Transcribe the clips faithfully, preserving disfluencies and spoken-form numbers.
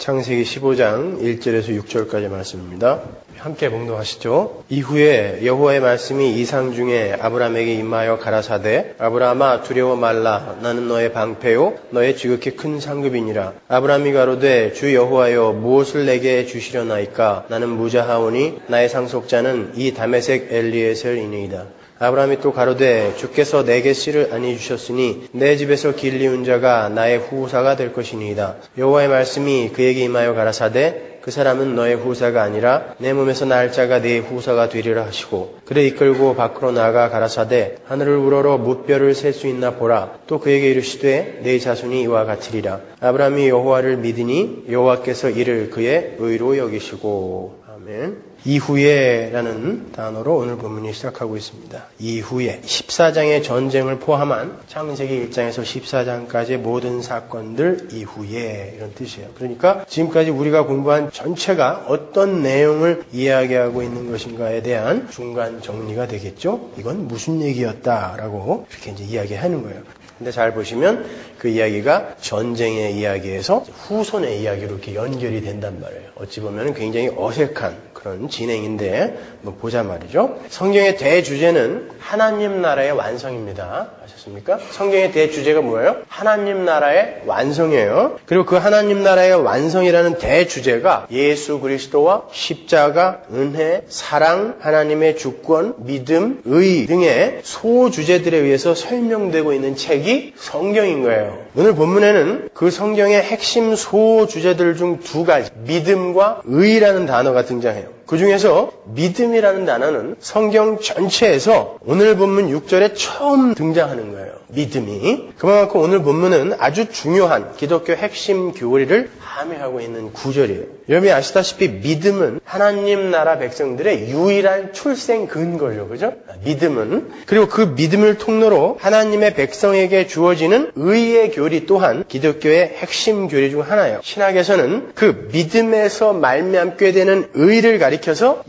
창세기 십오 장 일 절에서 육 절까지 말씀입니다. 함께 봉독하시죠. 이후에 여호와의 말씀이 이상 중에 아브라함에게 임하여 가라사대 아브라함아 두려워 말라 나는 너의 방패요 너의 지극히 큰 상급이니라. 아브라함이 가로되 주 여호와여 무엇을 내게 주시려나이까 나는 무자하오니 나의 상속자는 이 다메섹 엘리에셀이니이다. 아브라함이 또 가로되 주께서 내게 씨를 아니 주셨으니 내 집에서 길리운 자가 나의 후사가 될 것이니이다. 여호와의 말씀이 그에게 임하여 가라사대 그 사람은 너의 후사가 아니라 내 몸에서 날 자가 네 후사가 되리라 하시고 그를 이끌고 밖으로 나아가 가라사대 하늘을 우러러 무뼈를 셀 수 있나 보라. 또 그에게 이르시되 네 자손이 이와 같으리라. 아브라함이 여호와를 믿으니 여호와께서 이를 그의 의로 여기시고. 아멘. 이후에 라는 단어로 오늘 본문이 시작하고 있습니다. 이후에 십사 장의 전쟁을 포함한 창세기 일 장에서 십사 장까지의 모든 사건들 이후에 이런 뜻이에요. 그러니까 지금까지 우리가 공부한 전체가 어떤 내용을 이야기하고 있는 것인가에 대한 중간 정리가 되겠죠. 이건 무슨 얘기였다라고 이렇게 이제 이야기하는 거예요. 근데 잘 보시면 그 이야기가 전쟁의 이야기에서 후손의 이야기로 이렇게 연결이 된단 말이에요. 어찌 보면 굉장히 어색한 그런 진행인데 한번 보자 말이죠. 성경의 대주제는 하나님 나라의 완성입니다. 아셨습니까? 성경의 대주제가 뭐예요? 하나님 나라의 완성이에요. 그리고 그 하나님 나라의 완성이라는 대주제가 예수 그리스도와 십자가, 은혜, 사랑, 하나님의 주권, 믿음, 의 등의 소주제들에 의해서 설명되고 있는 책이 성경인 거예요. 오늘 본문에는 그 성경의 핵심 소주제들 중 두 가지, 믿음과 의라는 단어가 등장해요. 그 중에서 믿음이라는 단어는 성경 전체에서 오늘 본문 육 절에 처음 등장하는 거예요. 믿음이. 그만큼 오늘 본문은 아주 중요한 기독교 핵심 교리를 함의하고 있는 구절이에요. 여러분이 아시다시피 믿음은 하나님 나라 백성들의 유일한 출생 근거죠. 그죠? 믿음은. 그리고 그 믿음을 통로로 하나님의 백성에게 주어지는 의의 교리 또한 기독교의 핵심 교리 중 하나예요. 신학에서는 그 믿음에서 말미암게 되는 의를 가리켜서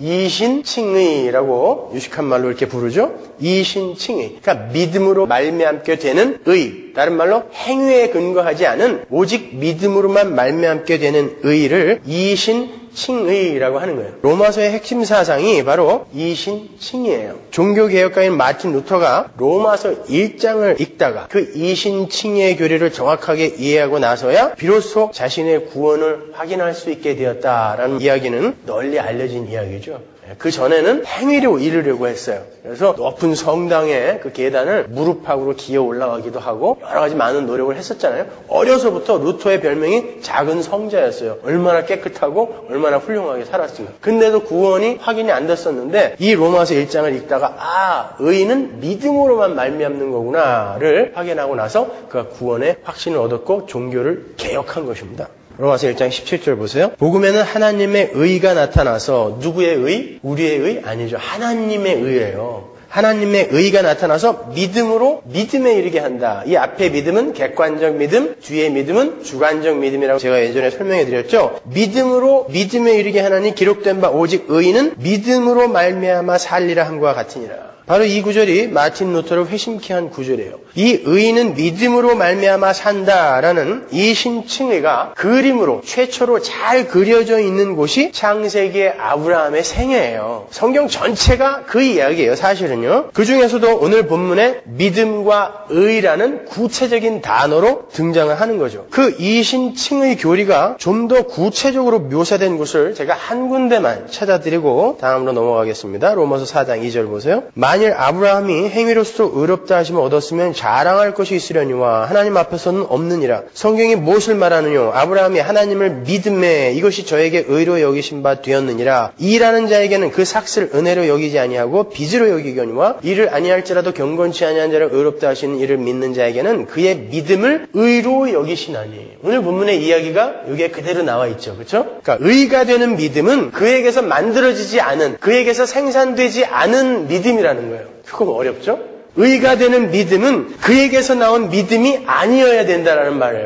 이신칭의라고 유식한 말로 이렇게 부르죠. 이신칭의. 그러니까 믿음으로 말미암게 되는 의. 다른 말로 행위에 근거하지 않은 오직 믿음으로만 말미암게 되는 의를 이신칭의라고 하는 거예요. 로마서의 핵심 사상이 바로 이신칭의예요. 종교개혁가인 마틴 루터가 로마서 일 장을 읽다가 그 이신칭의의 교리를 정확하게 이해하고 나서야 비로소 자신의 구원을 확인할 수 있게 되었다라는 이야기는 널리 알려진 이야기죠. 그 전에는 행위로 이르려고 했어요. 그래서 높은 성당의 그 계단을 무릎팍으로 기어 올라가기도 하고 여러 가지 많은 노력을 했었잖아요. 어려서부터 루터의 별명이 작은 성자였어요. 얼마나 깨끗하고 얼마나 훌륭하게 살았습니까. 근데도 구원이 확인이 안 됐었는데 이 로마서 일 장을 읽다가 아, 의는 믿음으로만 말미암는 거구나를 확인하고 나서 그가 구원의 확신을 얻었고 종교를 개혁한 것입니다. 로마서 일 장 십칠 절 보세요. 복음에는 하나님의 의가 나타나서 누구의 의? 우리의 의? 아니죠. 하나님의 의예요. 하나님의 의가 나타나서 믿음으로 믿음에 이르게 한다. 이 앞에 믿음은 객관적 믿음, 뒤에 믿음은 주관적 믿음이라고 제가 예전에 설명해 드렸죠. 믿음으로 믿음에 이르게 하나니 기록된 바 오직 의인은 믿음으로 말미암아 살리라 함과 같으니라. 바로 이 구절이 마틴 루터를 회심케 한 구절이에요. 이 의인은 믿음으로 말미암아 산다라는 이 신칭의가 그림으로 최초로 잘 그려져 있는 곳이 창세기의 아브라함의 생애예요. 성경 전체가 그 이야기예요. 사실은요. 그 중에서도 오늘 본문에 믿음과 의라는 구체적인 단어로 등장을 하는 거죠. 그 이신칭의 교리가 좀 더 구체적으로 묘사된 곳을 제가 한 군데만 찾아드리고 다음으로 넘어가겠습니다. 로마서 사 장 이 절 보세요. 만일 아브라함이 행위로서 의롭다 하심을 얻었으면 자랑할 것이 있으려니와 하나님 앞에서는 없느니라. 성경이 무엇을 말하느뇨? 아브라함이 하나님을 믿음에 이것이 저에게 의로 여기신 바 되었느니라. 이라는 자에게는 그 삭슬 은혜로 여기지 아니하고 빚으로 여기거니와 이를 아니할지라도 경건치 아니한 자를 의롭다 하시는 이를 믿는 자에게는 그의 믿음을 의로 여기시나니. 오늘 본문의 이야기가 여기에 그대로 나와 있죠. 그렇죠? 그러니까 의가 되는 믿음은 그에게서 만들어지지 않은, 그에게서 생산되지 않은 믿음이라는 거예요. 조금 어렵죠? 의가 되는 믿음은 그에게서 나온 믿음이 아니어야 된다는 말이에요.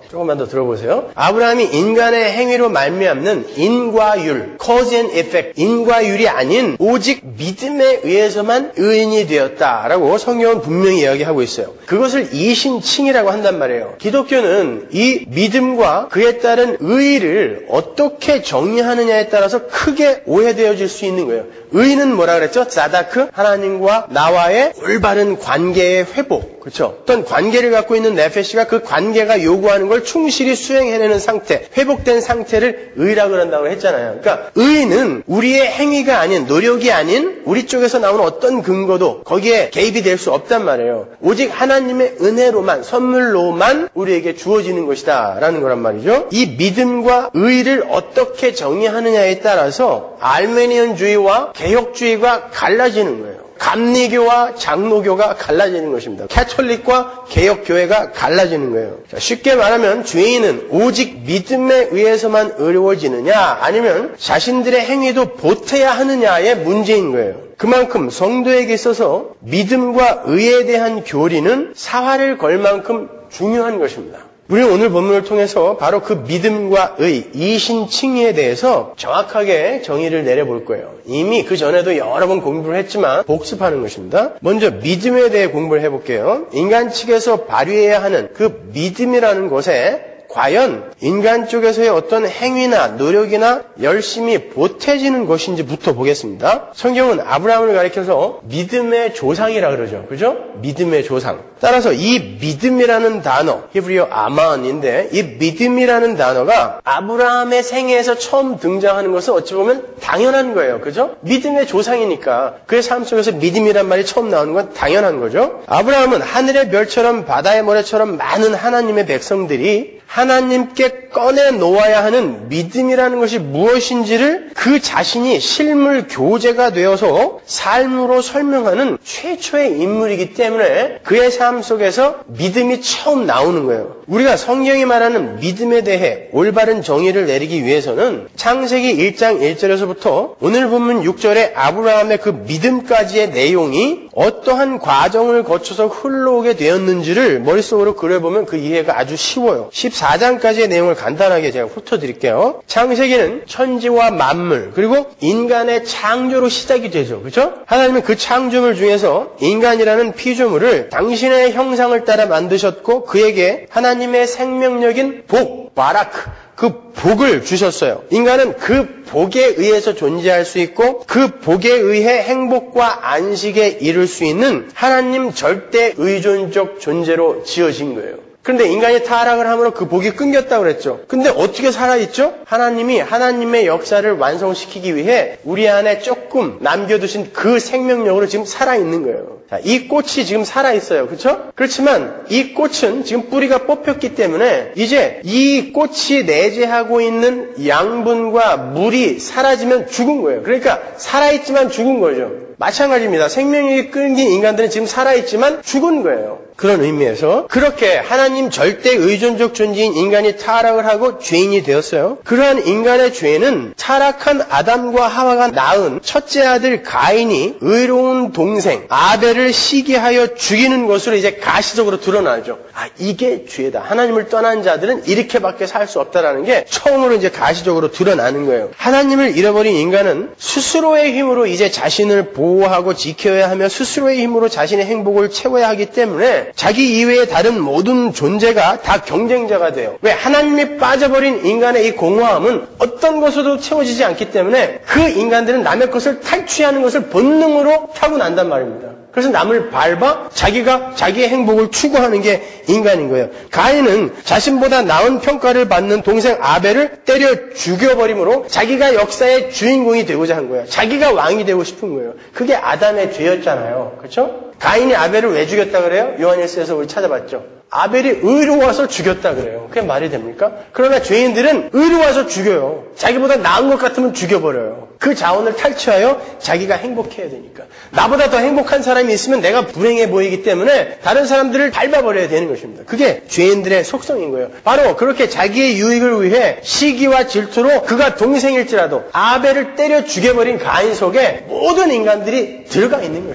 조금만 더 들어보세요. 아브라함이 인간의 행위로 말미암는 인과율, cause and effect, 인과율이 아닌 오직 믿음에 의해서만 의인이 되었다라고 성경은 분명히 이야기하고 있어요. 그것을 이신칭이라고 한단 말이에요. 기독교는 이 믿음과 그에 따른 의의를 어떻게 정의하느냐에 따라서 크게 오해되어질 수 있는 거예요. 의의는 뭐라 그랬죠? 자다크, 하나님과 나와의 올바른 관계의 회복. 그렇죠? 어떤 관계를 갖고 있는 네페시가 그 관계가 요구하는 걸 충실히 수행해내는 상태, 회복된 상태를 의라고 그런다고 했잖아요. 그러니까 의는 우리의 행위가 아닌, 노력이 아닌 우리 쪽에서 나오는 어떤 근거도 거기에 개입이 될 수 없단 말이에요. 오직 하나님의 은혜로만, 선물로만 우리에게 주어지는 것이다 라는 거란 말이죠. 이 믿음과 의를 어떻게 정의하느냐에 따라서 알메니언주의와 개혁주의가 갈라지는 거예요. 감리교와 장로교가 갈라지는 것입니다. 캐톨릭과 개혁교회가 갈라지는 거예요. 자, 쉽게 말하면 죄인은 오직 믿음에 의해서만 의로워지느냐 아니면 자신들의 행위도 보태야 하느냐의 문제인 거예요. 그만큼 성도에게 있어서 믿음과 의에 대한 교리는 사활을 걸 만큼 중요한 것입니다. 우리는 오늘 본문을 통해서 바로 그 믿음과 의, 이신칭의에 대해서 정확하게 정의를 내려볼 거예요. 이미 그 전에도 여러 번 공부를 했지만 복습하는 것입니다. 먼저 믿음에 대해 공부를 해볼게요. 인간 측에서 발휘해야 하는 그 믿음이라는 것에 과연 인간 쪽에서의 어떤 행위나 노력이나 열심히 보태지는 것인지부터 보겠습니다. 성경은 아브라함을 가리켜서 믿음의 조상이라 그러죠. 그죠? 믿음의 조상. 따라서 이 믿음이라는 단어, 히브리어 아만인데 이 믿음이라는 단어가 아브라함의 생애에서 처음 등장하는 것은 어찌 보면 당연한 거예요. 그죠? 믿음의 조상이니까 그의 삶 속에서 믿음이란 말이 처음 나오는 건 당연한 거죠. 아브라함은 하늘의 별처럼 바다의 모래처럼 많은 하나님의 백성들이 하나님께 꺼내 놓아야 하는 믿음이라는 것이 무엇인지를 그 자신이 실물 교재가 되어서 삶으로 설명하는 최초의 인물이기 때문에 그의 삶 속에서 믿음이 처음 나오는 거예요. 우리가 성경이 말하는 믿음에 대해 올바른 정의를 내리기 위해서는 창세기 일 장 일 절에서부터 오늘 본문 육 절에 아브라함의 그 믿음까지의 내용이 어떠한 과정을 거쳐서 흘러오게 되었는지를 머릿속으로 그려보면 그 이해가 아주 쉬워요. 십사 장까지의 내용을 간단하게 제가 훑어드릴게요. 창세기는 천지와 만물 그리고 인간의 창조로 시작이 되죠. 그렇죠? 하나님은 그 창조물 중에서 인간이라는 피조물을 당신의 형상을 따라 만드셨고 그에게 하나님의 생명력인 복, 바라크, 그 복을 주셨어요. 인간은 그 복에 의해서 존재할 수 있고 그 복에 의해 행복과 안식에 이룰 수 있는 하나님 절대 의존적 존재로 지어진 거예요. 그런데 인간이 타락을 함으로 그 복이 끊겼다고 그랬죠. 근데 어떻게 살아있죠? 하나님이 하나님의 역사를 완성시키기 위해 우리 안에 조금 남겨두신 그 생명력으로 지금 살아있는 거예요. 자, 이 꽃이 지금 살아있어요. 그렇죠? 그렇지만 이 꽃은 지금 뿌리가 뽑혔기 때문에 이제 이 꽃이 내재하고 있는 양분과 물이 사라지면 죽은 거예요. 그러니까 살아있지만 죽은 거죠. 마찬가지입니다. 생명력이 끊긴 인간들은 지금 살아있지만 죽은 거예요. 그런 의미에서 그렇게 하나님 절대 의존적 존재인 인간이 타락을 하고 죄인이 되었어요. 그러한 인간의 죄는 타락한 아담과 하와가 낳은 첫째 아들 가인이 의로운 동생 아벨을 시기하여 죽이는 것으로 이제 가시적으로 드러나죠. 아, 이게 죄다. 하나님을 떠난 자들은 이렇게밖에 살 수 없다라는 게 처음으로 이제 가시적으로 드러나는 거예요. 하나님을 잃어버린 인간은 스스로의 힘으로 이제 자신을 보호하고 지켜야 하며 스스로의 힘으로 자신의 행복을 채워야 하기 때문에 자기 이외의 다른 모든 존재가 다 경쟁자가 돼요. 왜? 하나님이 빠져버린 인간의 이 공허함은 어떤 것으로도 채워지지 않기 때문에 그 인간들은 남의 것을 탈취하는 것을 본능으로 타고난단 말입니다. 그래서 남을 밟아 자기가 자기의 행복을 추구하는 게 인간인 거예요. 가인은 자신보다 나은 평가를 받는 동생 아벨을 때려 죽여버림으로 자기가 역사의 주인공이 되고자 한 거예요. 자기가 왕이 되고 싶은 거예요. 그게 아담의 죄였잖아요. 그렇죠? 가인이 아벨을 왜 죽였다 그래요? 요한일서에서 우리 찾아봤죠. 아벨이 의로워서 죽였다 그래요. 그게 말이 됩니까? 그러나 죄인들은 의로워서 죽여요. 자기보다 나은 것 같으면 죽여버려요. 그 자원을 탈취하여 자기가 행복해야 되니까. 나보다 더 행복한 사람이 있으면 내가 불행해 보이기 때문에 다른 사람들을 밟아버려야 되는 것입니다. 그게 죄인들의 속성인 거예요. 바로 그렇게 자기의 유익을 위해 시기와 질투로 그가 동생일지라도 아벨을 때려 죽여버린 가인 속에 모든 인간들이 들어가 있는 것입니다.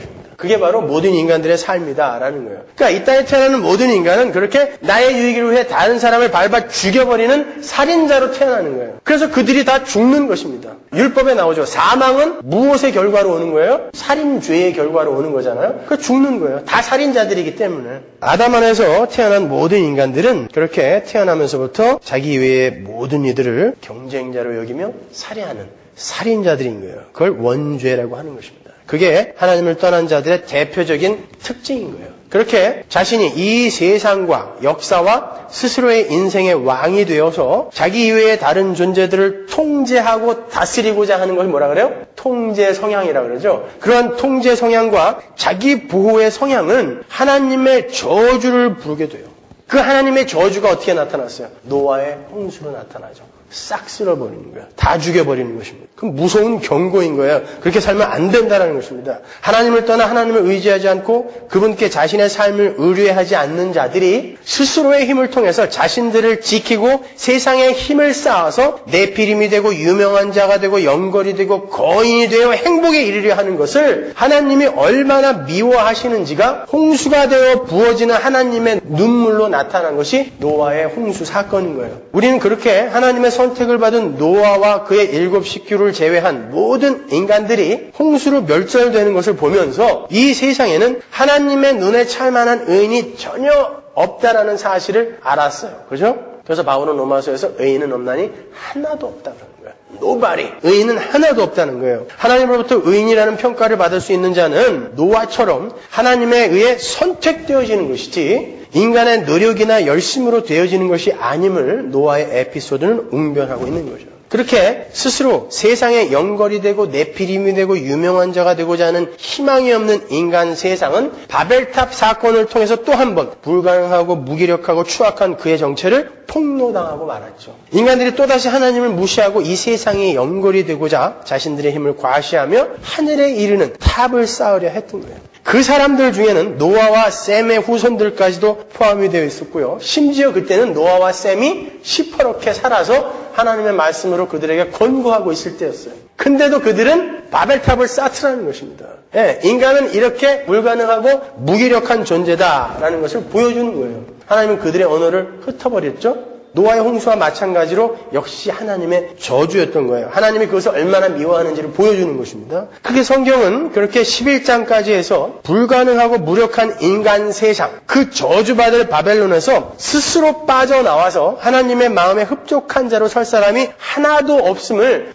그게 바로 모든 인간들의 삶이다라는 거예요. 그러니까 이 땅에 태어나는 모든 인간은 그렇게 나의 유익을 위해 다른 사람을 밟아 죽여버리는 살인자로 태어나는 거예요. 그래서 그들이 다 죽는 것입니다. 율법에 나오죠. 사망은 무엇의 결과로 오는 거예요? 살인죄의 결과로 오는 거잖아요. 그 죽는 거예요. 다 살인자들이기 때문에. 아담 안에서 태어난 모든 인간들은 그렇게 태어나면서부터 자기 외의 모든 이들을 경쟁자로 여기며 살해하는 살인자들인 거예요. 그걸 원죄라고 하는 것입니다. 그게 하나님을 떠난 자들의 대표적인 특징인 거예요. 그렇게 자신이 이 세상과 역사와 스스로의 인생의 왕이 되어서 자기 이외의 다른 존재들을 통제하고 다스리고자 하는 것을 뭐라 그래요? 통제 성향이라고 그러죠. 그런 통제 성향과 자기 보호의 성향은 하나님의 저주를 부르게 돼요. 그 하나님의 저주가 어떻게 나타났어요? 노아의 홍수로 나타나죠. 싹 쓸어버리는 거예요. 다 죽여버리는 것입니다. 그럼 무서운 경고인 거예요. 그렇게 살면 안 된다는 것입니다. 하나님을 떠나 하나님을 의지하지 않고 그분께 자신의 삶을 의뢰하지 않는 자들이 스스로의 힘을 통해서 자신들을 지키고 세상에 힘을 쌓아서 내피림이 되고 유명한 자가 되고 영걸이 되고 거인이 되어 행복에 이르려 하는 것을 하나님이 얼마나 미워하시는지가 홍수가 되어 부어지는 하나님의 눈물로 나타난 것이 노아의 홍수 사건인 거예요. 우리는 그렇게 하나님의 선택을 받은 노아와 그의 일곱 식구를 제외한 모든 인간들이 홍수로 멸절되는 것을 보면서 이 세상에는 하나님의 눈에 찰만한 의인이 전혀 없다라는 사실을 알았어요. 그죠? 그래서 바울은 로마서에서 의인은 없나니 하나도 없다는 거예요. 노바리. 의인은 하나도 없다는 거예요. 하나님으로부터 의인이라는 평가를 받을 수 있는 자는 노아처럼 하나님에 의해 선택되어지는 것이지 인간의 노력이나 열심으로 되어지는 것이 아님을 노아의 에피소드는 웅변하고 있는 거죠. 그렇게 스스로 세상에 영걸이 되고 내피림이 되고 유명한 자가 되고자 하는 희망이 없는 인간 세상은 바벨탑 사건을 통해서 또 한 번 불가능하고 무기력하고 추악한 그의 정체를 폭로당하고 말았죠. 인간들이 또다시 하나님을 무시하고 이 세상에 영걸이 되고자 자신들의 힘을 과시하며 하늘에 이르는 탑을 쌓으려 했던 거예요. 그 사람들 중에는 노아와 셈의 후손들까지도 포함이 되어 있었고요. 심지어 그때는 노아와 셈이 시퍼렇게 살아서 하나님의 말씀으로 그들에게 권고하고 있을 때였어요. 근데도 그들은 바벨탑을 쌓더라는 것입니다. 예, 인간은 이렇게 불가능하고 무기력한 존재다라는 것을 보여주는 거예요. 하나님은 그들의 언어를 흩어버렸죠. 노아의 홍수와 마찬가지로 역시 하나님의 저주였던 거예요. 하나님이 그것을 얼마나 미워하는지를 보여주는 것입니다. 그게 성경은 그렇게 십일 장까지 해서 불가능하고 무력한 인간 세상, 그 저주받을 바벨론에서 스스로 빠져나와서 하나님의 마음에 흡족한 자로 설 사람이 하나도 없음을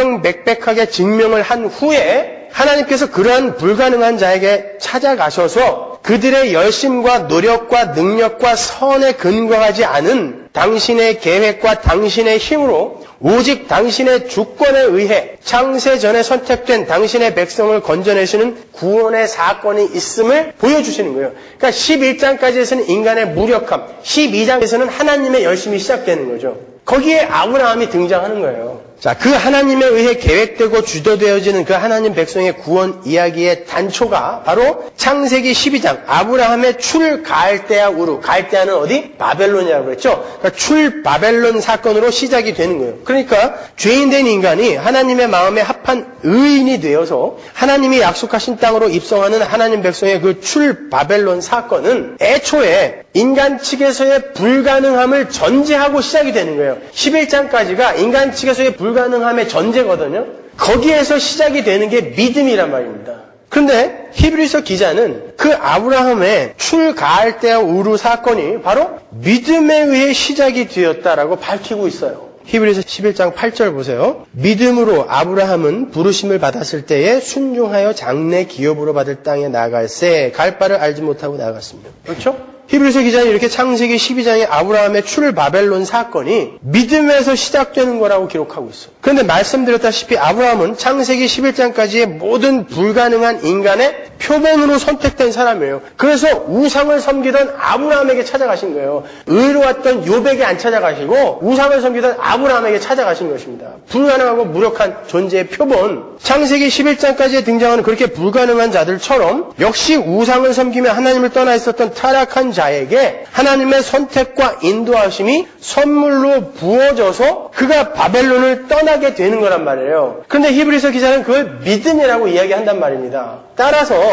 명명백백하게 증명을 한 후에 하나님께서 그러한 불가능한 자에게 찾아가셔서 그들의 열심과 노력과 능력과 선에 근거하지 않은 당신의 계획과 당신의 힘으로 오직 당신의 주권에 의해 창세 전에 선택된 당신의 백성을 건져내시는 구원의 사건이 있음을 보여주시는 거예요. 그러니까 십일 장까지에서는 인간의 무력함, 십이 장에서는 하나님의 열심이 시작되는 거죠. 거기에 아브라함이 등장하는 거예요. 자, 그 하나님에 의해 계획되고 주도되어지는 그 하나님 백성의 구원 이야기의 단초가 바로 창세기 십이 장 아브라함의 출 갈대아 우르, 갈대아는 어디? 바벨론이라고 그랬죠. 그러니까 출 바벨론 사건으로 시작이 되는 거예요. 그러니까 죄인된 인간이 하나님의 마음에 합한 의인이 되어서 하나님이 약속하신 땅으로 입성하는 하나님 백성의 그 출 바벨론 사건은 애초에 인간 측에서의 불가능함을 전제하고 시작이 되는 거예요. 십일 장까지가 인간 측에서의 불가능함의 전제거든요. 거기에서 시작이 되는 게 믿음이란 말입니다. 그런데 히브리서 기자는 그 아브라함의 출가할대아 우르 사건이 바로 믿음에 의해 시작이 되었다라고 밝히고 있어요. 히브리서 십일 장 팔 절 보세요. 믿음으로 아브라함은 부르심을 받았을 때에 순종하여 장래 기업으로 받을 땅에 나아갈새 갈 바를 알지 못하고 나아갔습니다. 그렇죠? 히브리서 기자는 이렇게 창세기 십이 장의 아브라함의 출 바벨론 사건이 믿음에서 시작되는 거라고 기록하고 있어요. 그런데 말씀드렸다시피 아브라함은 창세기 십일 장까지의 모든 불가능한 인간의 표본으로 선택된 사람이에요. 그래서 우상을 섬기던 아브라함에게 찾아가신 거예요. 의로웠던 욥에게 안 찾아가시고 우상을 섬기던 아브라함에게 찾아가신 것입니다. 불가능하고 무력한 존재의 표본. 창세기 십일 장까지에 등장하는 그렇게 불가능한 자들처럼 역시 우상을 섬기며 하나님을 떠나 있었던 타락한 자에게 하나님의 선택과 인도하심이 선물로 부어져서 그가 바벨론을 떠나게 되는 거란 말이에요. 그런데 히브리서 기자는 그걸 믿음이라고 이야기한단 말입니다. 따라서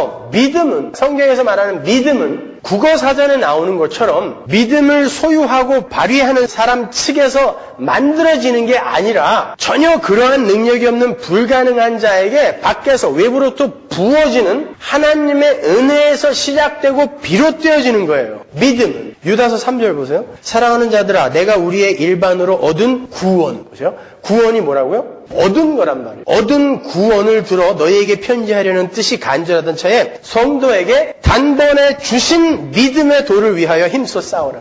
따라서 믿음은, 성경에서 말하는 믿음은 국어사전에 나오는 것처럼 믿음을 소유하고 발휘하는 사람 측에서 만들어지는 게 아니라 전혀 그러한 능력이 없는 불가능한 자에게 밖에서 외부로부터 부어지는 하나님의 은혜에서 시작되고 비롯되어지는 거예요. 믿음은. 유다서 삼 절 보세요. 사랑하는 자들아, 내가 우리의 일반으로 얻은 구원. 보세요. 구원이 뭐라고요? 얻은 거란 말이에요. 얻은 구원을 들어 너희에게 편지하려는 뜻이 간절하던 차에 성도에게 단번에 주신 믿음의 도를 위하여 힘써 싸우라.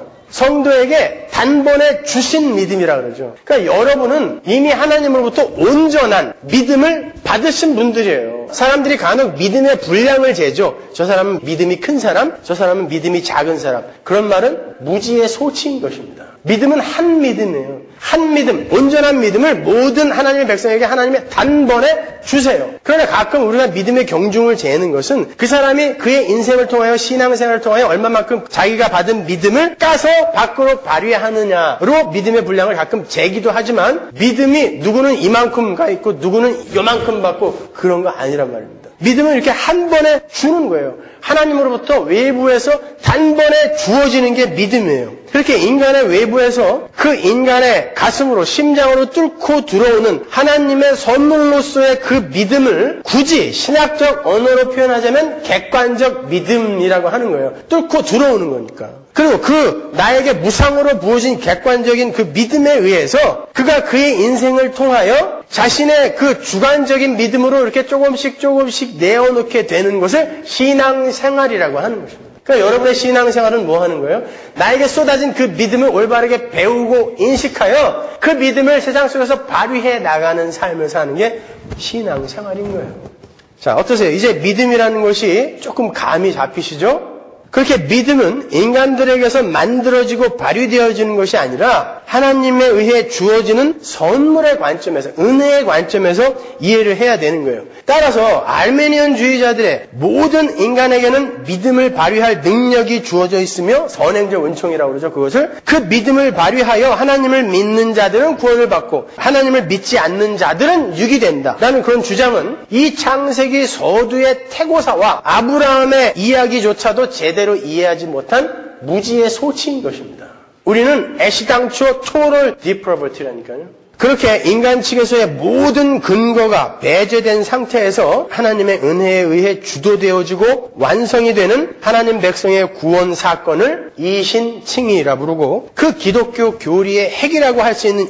성도에게 단번에 주신 믿음이라 그러죠. 그러니까 여러분은 이미 하나님으로부터 온전한 믿음을 받으신 분들이에요. 사람들이 간혹 믿음의 분량을 재죠. 저 사람은 믿음이 큰 사람, 저 사람은 믿음이 작은 사람. 그런 말은 무지의 소치인 것입니다. 믿음은 한 믿음이에요. 한 믿음, 온전한 믿음을 모든 하나님의 백성에게 하나님의 단번에 주세요. 그러나 가끔 우리가 믿음의 경중을 재는 것은 그 사람이 그의 인생을 통하여 신앙생활을 통하여 얼마만큼 자기가 받은 믿음을 까서 밖으로 발휘하느냐로 믿음의 분량을 가끔 재기도 하지만 믿음이 누구는 이만큼가 있고 누구는 요만큼 받고 그런 거 아니란 말입니다. 믿음은 이렇게 한 번에 주는 거예요. 하나님으로부터 외부에서 단번에 주어지는 게 믿음이에요. 그렇게 인간의 외부에서 그 인간의 가슴으로 심장으로 뚫고 들어오는 하나님의 선물로서의 그 믿음을 굳이 신학적 언어로 표현하자면 객관적 믿음이라고 하는 거예요. 뚫고 들어오는 거니까. 그리고 그 나에게 무상으로 부어진 객관적인 그 믿음에 의해서 그가 그의 인생을 통하여 자신의 그 주관적인 믿음으로 이렇게 조금씩 조금씩 내어놓게 되는 것을 신앙생활이라고 하는 것입니다. 그러니까 여러분의 신앙생활은 뭐 하는 거예요? 나에게 쏟아진 그 믿음을 올바르게 배우고 인식하여 그 믿음을 세상 속에서 발휘해 나가는 삶을 사는 게 신앙생활인 거예요. 자, 어떠세요? 이제 믿음이라는 것이 조금 감이 잡히시죠? 그렇게 믿음은 인간들에게서 만들어지고 발휘되어지는 것이 아니라 하나님에 의해 주어지는 선물의 관점에서, 은혜의 관점에서 이해를 해야 되는 거예요. 따라서 알메니언주의자들의 모든 인간에게는 믿음을 발휘할 능력이 주어져 있으며 선행적 은총이라고 그러죠. 그것을 그 믿음을 발휘하여 하나님을 믿는 자들은 구원을 받고 하나님을 믿지 않는 자들은 유기된다 라는 그런 주장은 이 창세기 서두의 태고사와 아브라함의 이야기조차도 제대로 이해하지 못한 무지의 소치인 것입니다. 우리는 애시당초 토럴 디프로버티라니까요. 그렇게 인간 측에서의 모든 근거가 배제된 상태에서 하나님의 은혜에 의해 주도되어지고 완성이 되는 하나님 백성의 구원 사건을 이신칭의라 부르고 그 기독교 교리의 핵이라고 할 수 있는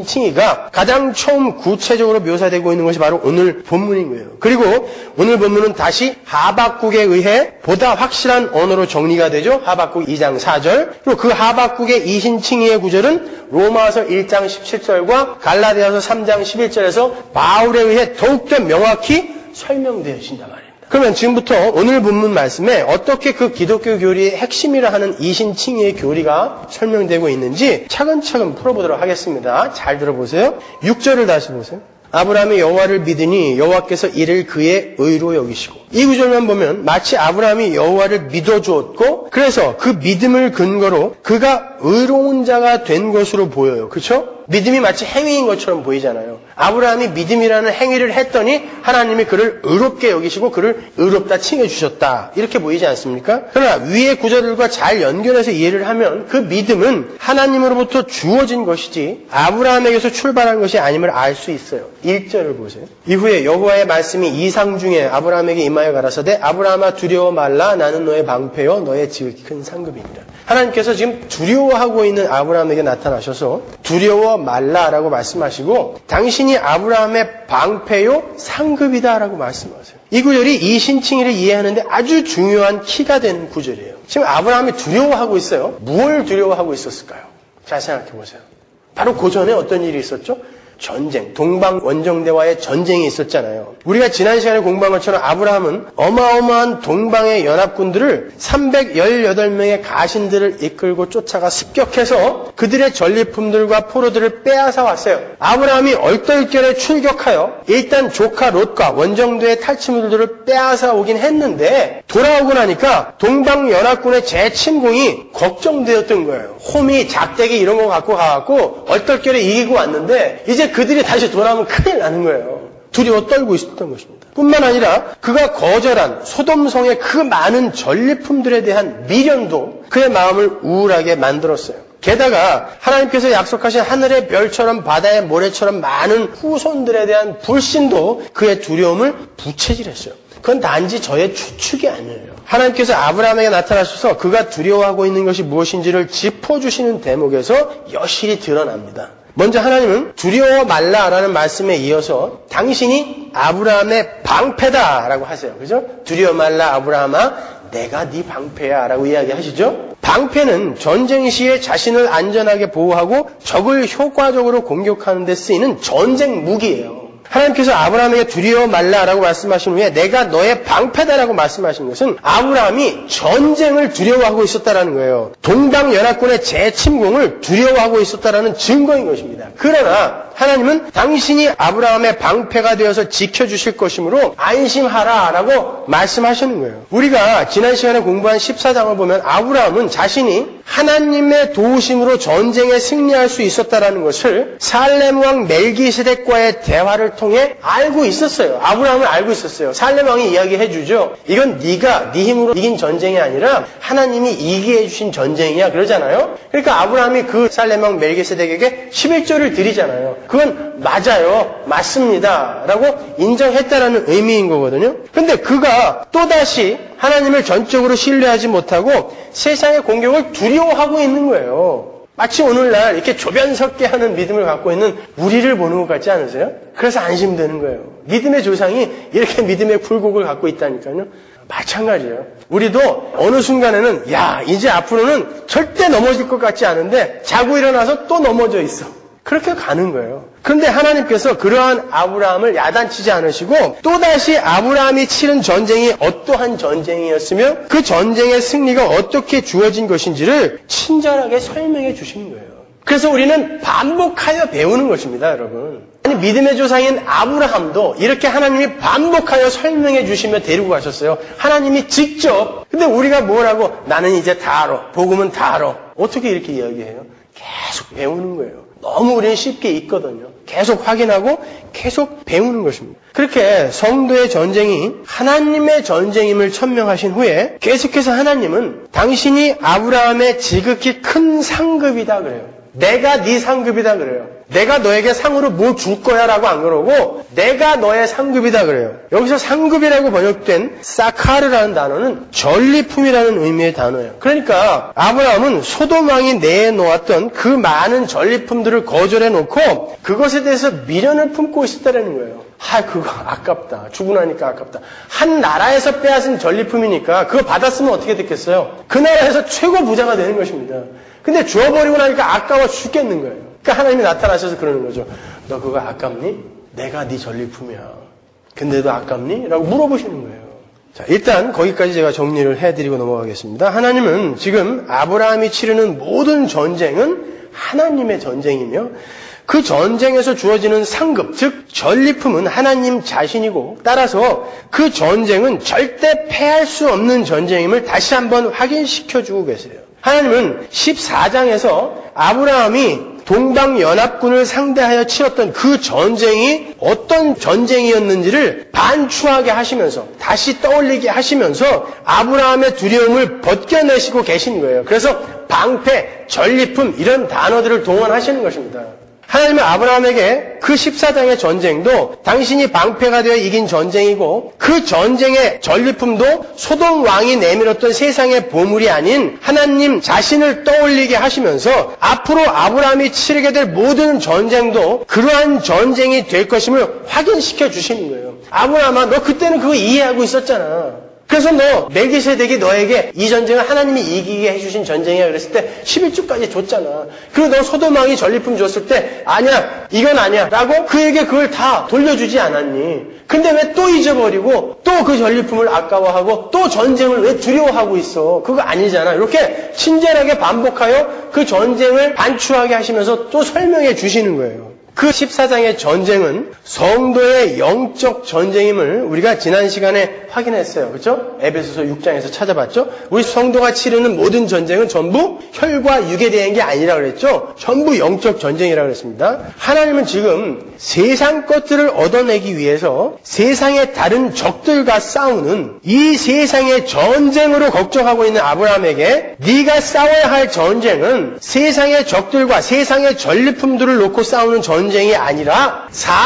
이신칭의가 가장 처음 구체적으로 묘사되고 있는 것이 바로 오늘 본문인 거예요. 그리고 오늘 본문은 다시 하박국에 의해 보다 확실한 언어로 정리가 되죠. 하박국 이 장 사 절. 그리고 그 하박국의 이신칭의의 구절은 로마서 일 장 십칠 절과 갈라디아서 삼 장 십일 절에서 바울에 의해 더욱더 명확히 설명되어진단 말입니다. 그러면 지금부터 오늘 본문 말씀에 어떻게 그 기독교 교리의 핵심이라 하는 이신칭의의 교리가 설명되고 있는지 차근차근 풀어보도록 하겠습니다. 잘 들어보세요. 육 절을 다시 보세요. 아브라함이 여호와를 믿으니 여호와께서 이를 그의 의로 여기시고, 이 구절만 보면 마치 아브라함이 여호와를 믿어주었고 그래서 그 믿음을 근거로 그가 의로운 자가 된 것으로 보여요. 그렇죠? 믿음이 마치 행위인 것처럼 보이잖아요. 아브라함이 믿음이라는 행위를 했더니 하나님이 그를 의롭게 여기시고 그를 의롭다 칭해주셨다. 이렇게 보이지 않습니까? 그러나 위의 구절들과 잘 연결해서 이해를 하면 그 믿음은 하나님으로부터 주어진 것이지 아브라함에게서 출발한 것이 아님을 알 수 있어요. 일 절을 보세요. 이후에 여호와의 말씀이 이상 중에 아브라함에게 임하여 가라사대 아브라함아 두려워 말라 나는 너의 방패요 너의 지극히 큰 상급이니라. 하나님께서 지금 두려워하고 있는 아브라함에게 나타나셔서 두려워 말라라고 말씀하시고 당신이 아브라함의 방패요 상급이다라고 말씀하세요. 이 구절이 이신칭의를 이해하는데 아주 중요한 키가 되는 구절이에요. 지금 아브라함이 두려워하고 있어요. 무엇을 두려워하고 있었을까요? 잘 생각해 보세요. 바로 그 전에 어떤 일이 있었죠? 전쟁, 동방 원정대와의 전쟁이 있었잖아요. 우리가 지난 시간에 공부한 것처럼 아브라함은 어마어마한 동방의 연합군들을 삼백십팔 명의 가신들을 이끌고 쫓아가 습격해서 그들의 전리품들과 포로들을 빼앗아 왔어요. 아브라함이 얼떨결에 출격하여 일단 조카 롯과 원정대의 탈취물들을 빼앗아 오긴 했는데 돌아오고 나니까 동방 연합군의 재침공이 걱정되었던 거예요. 호미, 작대기 이런 거 갖고 가갖고 얼떨결에 이기고 왔는데 이제 그들이 다시 돌아오면 큰일 나는 거예요. 두려워 떨고 있었던 것입니다. 뿐만 아니라 그가 거절한 소돔성의 그 많은 전리품들에 대한 미련도 그의 마음을 우울하게 만들었어요. 게다가 하나님께서 약속하신 하늘의 별처럼 바다의 모래처럼 많은 후손들에 대한 불신도 그의 두려움을 부채질했어요. 그건 단지 저의 추측이 아니에요. 하나님께서 아브라함에게 나타나셔서 그가 두려워하고 있는 것이 무엇인지를 짚어주시는 대목에서 여실히 드러납니다. 먼저 하나님은 두려워 말라라는 말씀에 이어서 당신이 아브라함의 방패다라고 하세요. 그죠? 두려워 말라 아브라함아 내가 네 방패야 라고 이야기하시죠. 방패는 전쟁 시에 자신을 안전하게 보호하고 적을 효과적으로 공격하는 데 쓰이는 전쟁 무기예요. 하나님께서 아브라함에게 두려워 말라라고 말씀하신 후에 내가 너의 방패다라고 말씀하신 것은 아브라함이 전쟁을 두려워하고 있었다라는 거예요. 동방연합군의 재침공을 두려워하고 있었다라는 증거인 것입니다. 그러나 하나님은 당신이 아브라함의 방패가 되어서 지켜주실 것이므로 안심하라라고 말씀하시는 거예요. 우리가 지난 시간에 공부한 십사 장을 보면 아브라함은 자신이 하나님의 도우심으로 전쟁에 승리할 수 있었다라는 것을 살렘 왕 멜기세덱과의 대화를 통해 알고 있었어요. 아브라함은 알고 있었어요. 살렘 왕이 이야기해 주죠. 이건 네가 네 힘으로 이긴 전쟁이 아니라 하나님이 이기게 해주신 전쟁이야 그러잖아요. 그러니까 아브라함이 그 살렘 왕 멜기세덱에게 십일조를 드리잖아요. 그건 맞아요. 맞습니다. 라고 인정했다라는 의미인 거거든요. 근데 그가 또다시 하나님을 전적으로 신뢰하지 못하고 세상의 공격을 두려워하고 있는 거예요. 마치 오늘날 이렇게 조변석게 하는 믿음을 갖고 있는 우리를 보는 것 같지 않으세요? 그래서 안심되는 거예요. 믿음의 조상이 이렇게 믿음의 굴곡을 갖고 있다니까요. 마찬가지예요. 우리도 어느 순간에는 야 이제 앞으로는 절대 넘어질 것 같지 않은데 자고 일어나서 또 넘어져 있어. 그렇게 가는 거예요. 그런데 하나님께서 그러한 아브라함을 야단치지 않으시고 또다시 아브라함이 치른 전쟁이 어떠한 전쟁이었으며 그 전쟁의 승리가 어떻게 주어진 것인지를 친절하게 설명해 주시는 거예요. 그래서 우리는 반복하여 배우는 것입니다, 여러분. 아니, 믿음의 조상인 아브라함도 이렇게 하나님이 반복하여 설명해 주시며 데리고 가셨어요. 하나님이 직접. 근데 우리가 뭐라고 나는 이제 다 알아. 복음은 다 알아. 어떻게 이렇게 이야기해요? 계속 배우는 거예요. 너무 우리는 쉽게 있거든요. 계속 확인하고 계속 배우는 것입니다. 그렇게 성도의 전쟁이 하나님의 전쟁임을 천명하신 후에 계속해서 하나님은 당신이 아브라함의 지극히 큰 상급이다 그래요. 내가 네 상급이다 그래요. 내가 너에게 상으로 뭐 줄 거야 라고 안 그러고 내가 너의 상급이다 그래요. 여기서 상급이라고 번역된 사카르라는 단어는 전리품이라는 의미의 단어예요. 그러니까 아브라함은 소돔 왕이 내놓았던 그 많은 전리품들을 거절해 놓고 그것에 대해서 미련을 품고 있었다는 거예요. 아, 그거 아깝다. 주고 나니까 아깝다. 한 나라에서 빼앗은 전리품이니까 그거 받았으면 어떻게 됐겠어요? 그 나라에서 최고 부자가 되는 것입니다. 근데 주워버리고 나니까 아까워 죽겠는 거예요. 그러니까 하나님이 나타나셔서 그러는 거죠. 너 그거 아깝니? 내가 네 전리품이야. 근데도 아깝니? 라고 물어보시는 거예요. 자, 일단 거기까지 제가 정리를 해드리고 넘어가겠습니다. 하나님은 지금 아브라함이 치르는 모든 전쟁은 하나님의 전쟁이며 그 전쟁에서 주어지는 상급, 즉 전리품은 하나님 자신이고 따라서 그 전쟁은 절대 패할 수 없는 전쟁임을 다시 한번 확인시켜주고 계세요. 하나님은 십사 장에서 아브라함이 동방연합군을 상대하여 치렀던 그 전쟁이 어떤 전쟁이었는지를 반추하게 하시면서 다시 떠올리게 하시면서 아브라함의 두려움을 벗겨내시고 계신 거예요. 그래서 방패, 전리품 이런 단어들을 동원하시는 것입니다. 하나님은 아브라함에게 그 십사 장의 전쟁도 당신이 방패가 되어 이긴 전쟁이고 그 전쟁의 전리품도 소돔 왕이 내밀었던 세상의 보물이 아닌 하나님 자신을 떠올리게 하시면서 앞으로 아브라함이 치르게 될 모든 전쟁도 그러한 전쟁이 될 것임을 확인시켜 주시는 거예요. 아브라함아, 너 그때는 그거 이해하고 있었잖아. 그래서 너 멜기세덱이 너에게 이 전쟁을 하나님이 이기게 해주신 전쟁이야 그랬을 때 십일조까지 줬잖아. 그리고 너 소돔 왕이 전리품 줬을 때 아니야 이건 아니야 라고 그에게 그걸 다 돌려주지 않았니? 근데 왜 또 잊어버리고 또 그 전리품을 아까워하고 또 전쟁을 왜 두려워하고 있어? 그거 아니잖아. 이렇게 친절하게 반복하여 그 전쟁을 반추하게 하시면서 또 설명해 주시는 거예요. 그 십사 장의 전쟁은 성도의 영적 전쟁임을 우리가 지난 시간에 확인했어요. 그렇죠? 에베소서 육 장에서 찾아봤죠? 우리 성도가 치르는 모든 전쟁은 전부 혈과 육에 대한 게 아니라 그랬죠? 전부 영적 전쟁이라고 그랬습니다. 하나님은 지금 세상 것들을 얻어내기 위해서 세상의 다른 적들과 싸우는 이 세상의 전쟁으로 걱정하고 있는 아브라함에게 네가 싸워야 할 전쟁은 세상의 적들과 세상의 전리품들을 놓고 싸우는 전쟁이 아니라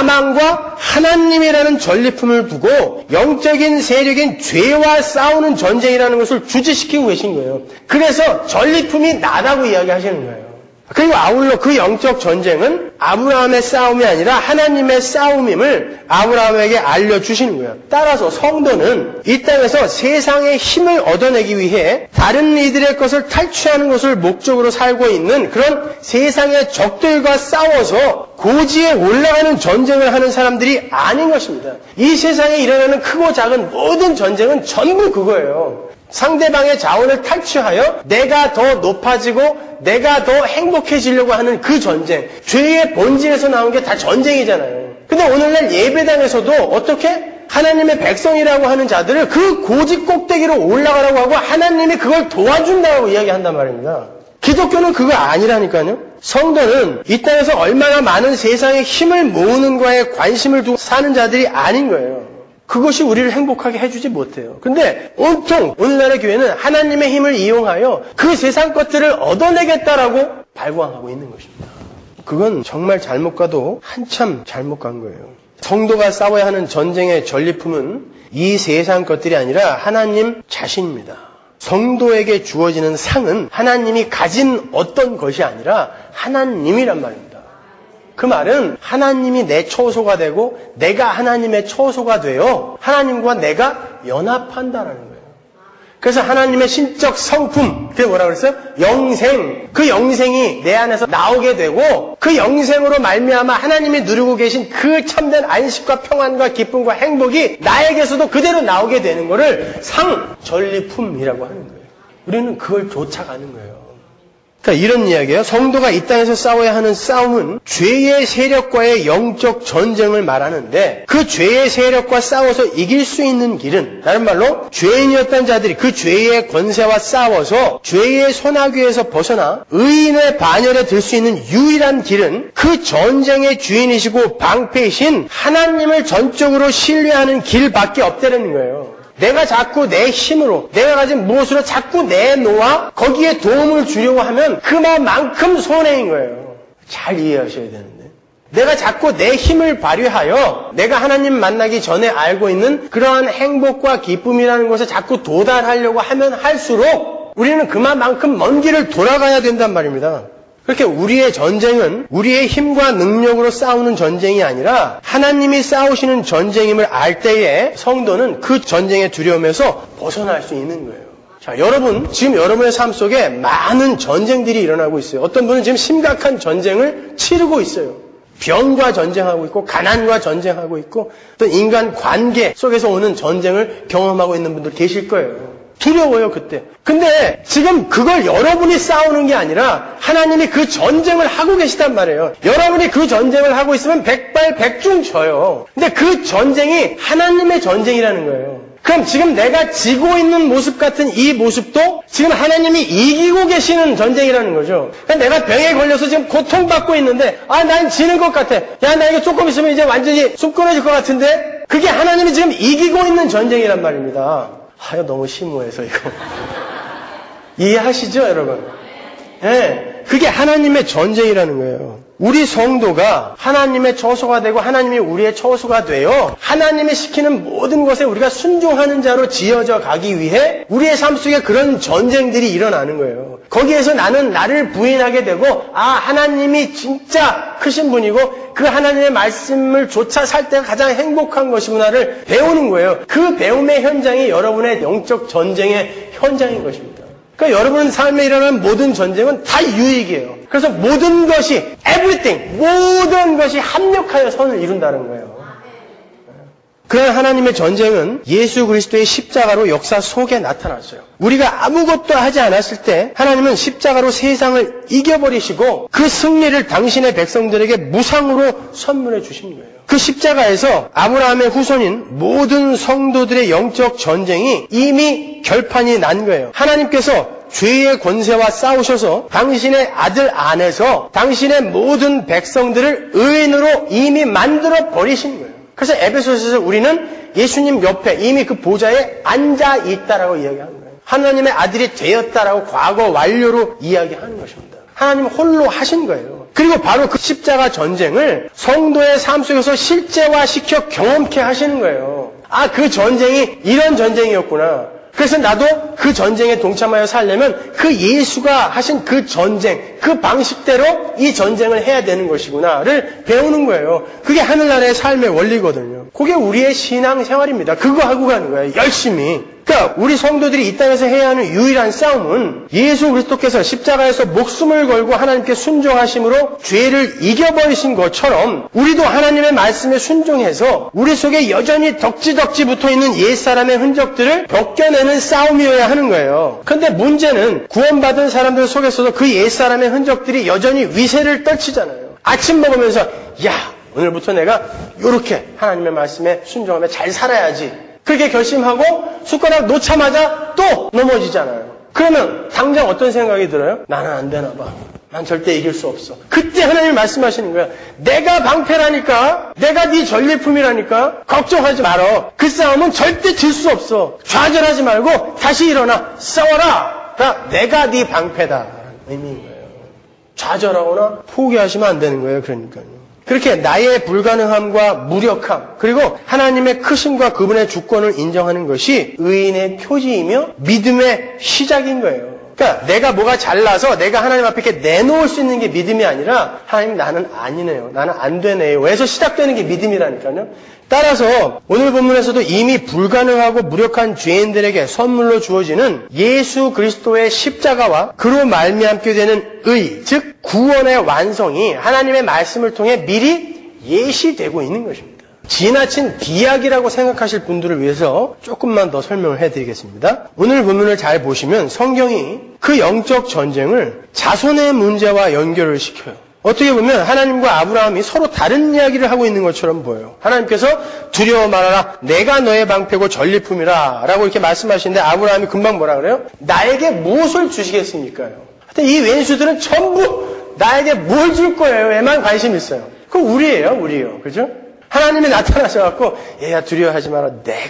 사망과 하나님이라는 전리품을 두고 영적인 세력인 죄와 싸우는 전쟁이라는 것을 주지시키고 계신 거예요. 그래서 전리품이 나다고 이야기하시는 거예요. 그리고 아울러 그 영적 전쟁은 아브라함의 싸움이 아니라 하나님의 싸움임을 아브라함에게 알려주시는 거예요. 따라서 성도는 이 땅에서 세상의 힘을 얻어내기 위해 다른 이들의 것을 탈취하는 것을 목적으로 살고 있는 그런 세상의 적들과 싸워서 고지에 올라가는 전쟁을 하는 사람들이 아닌 것입니다. 이 세상에 일어나는 크고 작은 모든 전쟁은 전부 그거예요. 상대방의 자원을 탈취하여 내가 더 높아지고 내가 더 행복해지려고 하는 그 전쟁. 죄의 본질에서 나온 게 다 전쟁이잖아요. 근데 오늘날 예배당에서도 어떻게? 하나님의 백성이라고 하는 자들을 그 고지 꼭대기로 올라가라고 하고 하나님이 그걸 도와준다고 이야기한단 말입니다. 기독교는 그거 아니라니까요. 성도는 이 땅에서 얼마나 많은 세상의 힘을 모으는 거에 관심을 두고 사는 자들이 아닌 거예요. 그것이 우리를 행복하게 해주지 못해요. 근데 온통 오늘날의 교회는 하나님의 힘을 이용하여 그 세상 것들을 얻어내겠다라고 발광하고 있는 것입니다. 그건 정말 잘못 가도 한참 잘못 간 거예요. 성도가 싸워야 하는 전쟁의 전리품은 이 세상 것들이 아니라 하나님 자신입니다. 성도에게 주어지는 상은 하나님이 가진 어떤 것이 아니라 하나님이란 말입니다. 그 말은 하나님이 내 처소가 되고 내가 하나님의 처소가 되어 하나님과 내가 연합한다라는 거예요. 그래서 하나님의 신적 성품, 그게 뭐라고 그랬어요? 영생. 그 영생이 내 안에서 나오게 되고 그 영생으로 말미암아 하나님이 누리고 계신 그 참된 안식과 평안과 기쁨과 행복이 나에게서도 그대로 나오게 되는 거를 상, 전리품이라고 하는 거예요. 우리는 그걸 쫓아가는 거예요. 그러니까 이런 이야기예요. 성도가 이 땅에서 싸워야 하는 싸움은 죄의 세력과의 영적 전쟁을 말하는데 그 죄의 세력과 싸워서 이길 수 있는 길은 다른 말로 죄인이었던 자들이 그 죄의 권세와 싸워서 죄의 소나귀에서 벗어나 의인의 반열에 들 수 있는 유일한 길은 그 전쟁의 주인이시고 방패이신 하나님을 전적으로 신뢰하는 길밖에 없다는 거예요. 내가 자꾸 내 힘으로 내가 가진 무엇으로 자꾸 내놓아 거기에 도움을 주려고 하면 그만큼 손해인 거예요. 잘 이해하셔야 되는데 내가 자꾸 내 힘을 발휘하여 내가 하나님 만나기 전에 알고 있는 그러한 행복과 기쁨이라는 것에 자꾸 도달하려고 하면 할수록 우리는 그만큼 먼 길을 돌아가야 된단 말입니다. 그렇게 우리의 전쟁은 우리의 힘과 능력으로 싸우는 전쟁이 아니라 하나님이 싸우시는 전쟁임을 알 때에 성도는 그 전쟁의 두려움에서 벗어날 수 있는 거예요. 자, 여러분, 지금 여러분의 삶 속에 많은 전쟁들이 일어나고 있어요. 어떤 분은 지금 심각한 전쟁을 치르고 있어요. 병과 전쟁하고 있고 가난과 전쟁하고 있고 또 인간 관계 속에서 오는 전쟁을 경험하고 있는 분들 계실 거예요. 두려워요, 그때. 근데 지금 그걸 여러분이 싸우는 게 아니라 하나님이 그 전쟁을 하고 계시단 말이에요. 여러분이 그 전쟁을 하고 있으면 백발백중 져요. 근데 그 전쟁이 하나님의 전쟁이라는 거예요. 그럼 지금 내가 지고 있는 모습 같은 이 모습도 지금 하나님이 이기고 계시는 전쟁이라는 거죠. 그러니까 내가 병에 걸려서 지금 고통받고 있는데 아, 난 지는 것 같아. 야, 나 이거 조금 있으면 이제 완전히 숨 끊어질 것 같은데 그게 하나님이 지금 이기고 있는 전쟁이란 말입니다. 아, 너무 심오해서 이거. 이해하시죠, 여러분? 예, 네, 그게 하나님의 전쟁이라는 거예요. 우리 성도가 하나님의 처소가 되고 하나님이 우리의 처소가 되어 하나님이 시키는 모든 것에 우리가 순종하는 자로 지어져 가기 위해 우리의 삶 속에 그런 전쟁들이 일어나는 거예요. 거기에서 나는 나를 부인하게 되고 아, 하나님이 진짜 크신 분이고 그 하나님의 말씀을 조차 살 때가 가장 행복한 것이구나를 배우는 거예요. 그 배움의 현장이 여러분의 영적 전쟁의 현장인 것입니다. 그러니까 여러분 삶에 일어나는 모든 전쟁은 다 유익이에요. 그래서 모든 것이 everything, 모든 것이 합력하여 선을 이룬다는 거예요. 그런 하나님의 전쟁은 예수 그리스도의 십자가로 역사 속에 나타났어요. 우리가 아무것도 하지 않았을 때 하나님은 십자가로 세상을 이겨버리시고 그 승리를 당신의 백성들에게 무상으로 선물해 주신 거예요. 그 십자가에서 아브라함의 후손인 모든 성도들의 영적 전쟁이 이미 결판이 난 거예요. 하나님께서 죄의 권세와 싸우셔서 당신의 아들 안에서 당신의 모든 백성들을 의인으로 이미 만들어 버리신 거예요. 그래서 에베소서에서 우리는 예수님 옆에 이미 그 보좌에 앉아 있다라고 이야기하는 거예요. 하나님의 아들이 되었다라고 과거 완료로 이야기하는 것입니다. 하나님 홀로 하신 거예요. 그리고 바로 그 십자가 전쟁을 성도의 삶 속에서 실제화시켜 경험케 하시는 거예요. 아, 그 전쟁이 이런 전쟁이었구나. 그래서 나도 그 전쟁에 동참하여 살려면 그 예수가 하신 그 전쟁, 그 방식대로 이 전쟁을 해야 되는 것이구나를 배우는 거예요. 그게 하늘나라의 삶의 원리거든요. 그게 우리의 신앙생활입니다. 그거 하고 가는 거예요. 열심히. 그러니까 우리 성도들이 이 땅에서 해야 하는 유일한 싸움은 예수 그리스도께서 십자가에서 목숨을 걸고 하나님께 순종하심으로 죄를 이겨버리신 것처럼 우리도 하나님의 말씀에 순종해서 우리 속에 여전히 덕지덕지 붙어있는 옛사람의 흔적들을 벗겨내는 싸움이어야 하는 거예요. 그런데 문제는 구원받은 사람들 속에서도 그 옛사람의 흔적들이 여전히 위세를 떨치잖아요. 아침 먹으면서 야, 오늘부터 내가 이렇게 하나님의 말씀에 순종하며 잘 살아야지. 그렇게 결심하고 숟가락 놓자마자 또 넘어지잖아요. 그러면 당장 어떤 생각이 들어요? 나는 안 되나 봐. 난 절대 이길 수 없어. 그때 하나님이 말씀하시는 거야. 내가 방패라니까. 내가 네 전리품이라니까. 걱정하지 말어. 그 싸움은 절대 질 수 없어. 좌절하지 말고 다시 일어나. 싸워라. 다 내가 네 방패다. 의미인 거예요. 좌절하거나 포기하시면 안 되는 거예요. 그러니까요. 그렇게 나의 불가능함과 무력함, 그리고 하나님의 크심과 그분의 주권을 인정하는 것이 의인의 표지이며 믿음의 시작인 거예요. 그러니까 내가 뭐가 잘나서 내가 하나님 앞에 이렇게 내놓을 수 있는 게 믿음이 아니라 하나님 나는 아니네요. 나는 안 되네요. 에서 시작되는 게 믿음이라니까요. 따라서 오늘 본문에서도 이미 불가능하고 무력한 죄인들에게 선물로 주어지는 예수 그리스도의 십자가와 그로 말미암게 되는 의, 즉 구원의 완성이 하나님의 말씀을 통해 미리 예시되고 있는 것입니다. 지나친 비약이라고 생각하실 분들을 위해서 조금만 더 설명을 해드리겠습니다. 오늘 본문을 잘 보시면 성경이 그 영적 전쟁을 자손의 문제와 연결을 시켜요. 어떻게 보면 하나님과 아브라함이 서로 다른 이야기를 하고 있는 것처럼 보여요. 하나님께서 두려워 말아라. 내가 너의 방패고 전리품이라 라고 이렇게 말씀하시는데 아브라함이 금방 뭐라 그래요? 나에게 무엇을 주시겠습니까요? 하여튼 이 왼수들은 전부 나에게 뭘 줄 거예요? 에만 관심 있어요. 그거 우리예요, 우리요. 그죠? 하나님이 나타나셔갖고 얘야 두려워하지 마라.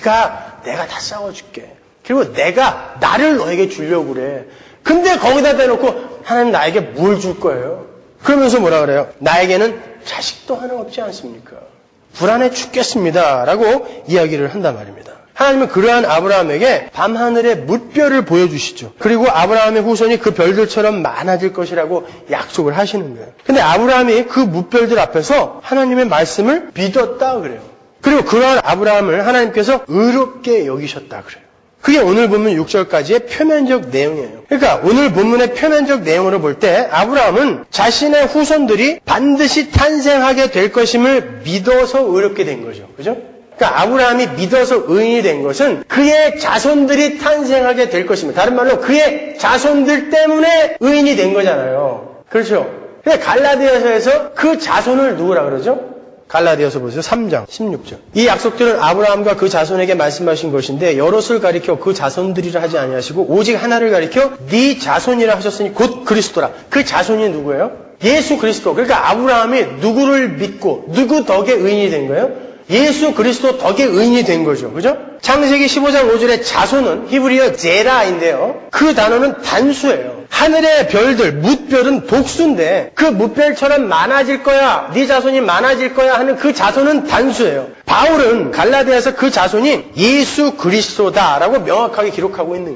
내가 내가 다 싸워줄게. 그리고 내가 나를 너에게 주려고 그래. 근데 거기다 대놓고 하나님 나에게 뭘 줄 거예요? 그러면서 뭐라 그래요? 나에게는 자식도 하나 없지 않습니까? 불안해 죽겠습니다. 라고 이야기를 한단 말입니다. 하나님은 그러한 아브라함에게 밤하늘의 뭇별을 보여주시죠. 그리고 아브라함의 후손이 그 별들처럼 많아질 것이라고 약속을 하시는 거예요. 근데 아브라함이 그 뭇별들 앞에서 하나님의 말씀을 믿었다 그래요. 그리고 그러한 아브라함을 하나님께서 의롭게 여기셨다 그래요. 그게 오늘 본문 육 절까지의 표면적 내용이에요. 그러니까 오늘 본문의 표면적 내용으로 볼 때 아브라함은 자신의 후손들이 반드시 탄생하게 될 것임을 믿어서 의롭게 된 거죠. 그죠? 그러니까 아브라함이 믿어서 의인이 된 것은 그의 자손들이 탄생하게 될 것입니다. 다른 말로 그의 자손들 때문에 의인이 된 거잖아요. 그렇죠? 근데 갈라디아서에서 그 자손을 누구라 그러죠? 갈라디아서 보세요. 삼 장 십육 절. 이 약속들은 아브라함과 그 자손에게 말씀하신 것인데 여럿을 가리켜 그 자손들이라 하지 아니하시고 오직 하나를 가리켜 네 자손이라 하셨으니 곧 그리스도라. 그 자손이 누구예요? 예수 그리스도. 그러니까 아브라함이 누구를 믿고 누구 덕에 의인이 된 거예요? 예수 그리스도 덕에 의인이 된 거죠. 그죠? 창세기 십오 장 오 절의 자손은 히브리어 제라인데요. 그 단어는 단수예요. 하늘의 별들, 뭇별은 복수인데 그 뭇별처럼 많아질 거야, 네 자손이 많아질 거야 하는 그 자손은 단수예요. 바울은 갈라디아서 그 자손이 예수 그리스도다라고 명확하게 기록하고 있는 거예요.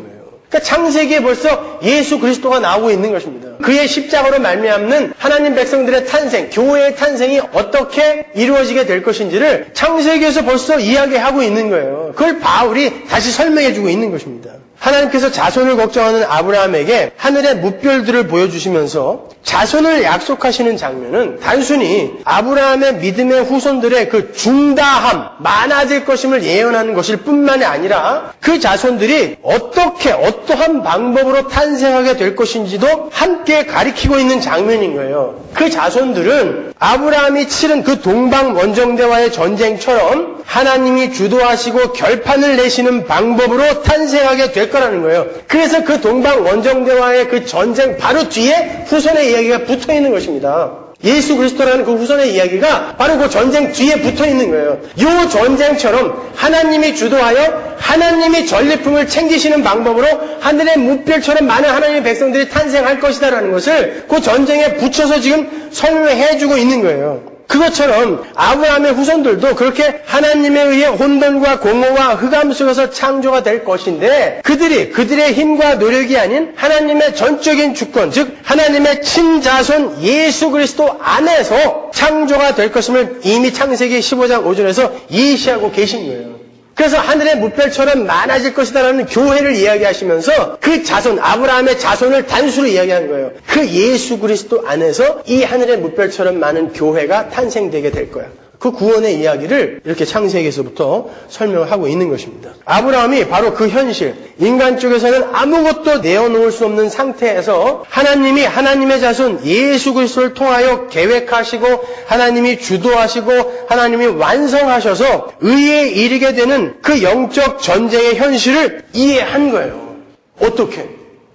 그러니까 창세기에 벌써 예수 그리스도가 나오고 있는 것입니다. 그의 십자가로 말미암는 하나님 백성들의 탄생, 교회의 탄생이 어떻게 이루어지게 될 것인지를 창세기에서 벌써 이야기하고 있는 거예요. 그걸 바울이 다시 설명해주고 있는 것입니다. 하나님께서 자손을 걱정하는 아브라함에게 하늘의 뭇별들을 보여주시면서 자손을 약속하시는 장면은 단순히 아브라함의 믿음의 후손들의 그 중다함, 많아질 것임을 예언하는 것일 뿐만이 아니라 그 자손들이 어떻게 어떠한 방법으로 탄생하게 될 것인지도 함께 가리키고 있는 장면인 거예요. 그 자손들은 아브라함이 치른 그 동방 원정대와의 전쟁처럼 하나님이 주도하시고 결판을 내시는 방법으로 탄생하게 될 거라는 거예요. 그래서 그 동방 원정대와의 그 전쟁 바로 뒤에 후손의 이야기가 붙어 있는 것입니다. 예수 그리스도라는 그 후손의 이야기가 바로 그 전쟁 뒤에 붙어 있는 거예요. 이 전쟁처럼 하나님이 주도하여 하나님이 전리품을 챙기시는 방법으로 하늘의 뭇별처럼 많은 하나님의 백성들이 탄생할 것이다라는 것을 그 전쟁에 붙여서 지금 설명해주고 있는 거예요. 그것처럼 아브라함의 후손들도 그렇게 하나님에 의해 혼돈과 공허와 흑암 속에서 창조가 될 것인데 그들이 그들의 힘과 노력이 아닌 하나님의 전적인 주권, 즉 하나님의 친자손 예수 그리스도 안에서 창조가 될 것임을 이미 창세기 십오 장 오 절에서 예시하고 계신 거예요. 그래서 하늘의 뭇별처럼 많아질 것이다라는 교회를 이야기하시면서 그 자손, 아브라함의 자손을 단수로 이야기하는 거예요. 그 예수 그리스도 안에서 이 하늘의 뭇별처럼 많은 교회가 탄생되게 될 거야. 그 구원의 이야기를 이렇게 창세기에서부터 설명을 하고 있는 것입니다. 아브라함이 바로 그 현실, 인간 쪽에서는 아무것도 내어놓을 수 없는 상태에서 하나님이 하나님의 자손 예수 그리스도를 통하여 계획하시고 하나님이 주도하시고 하나님이 완성하셔서 의에 이르게 되는 그 영적 전쟁의 현실을 이해한 거예요. 어떻게?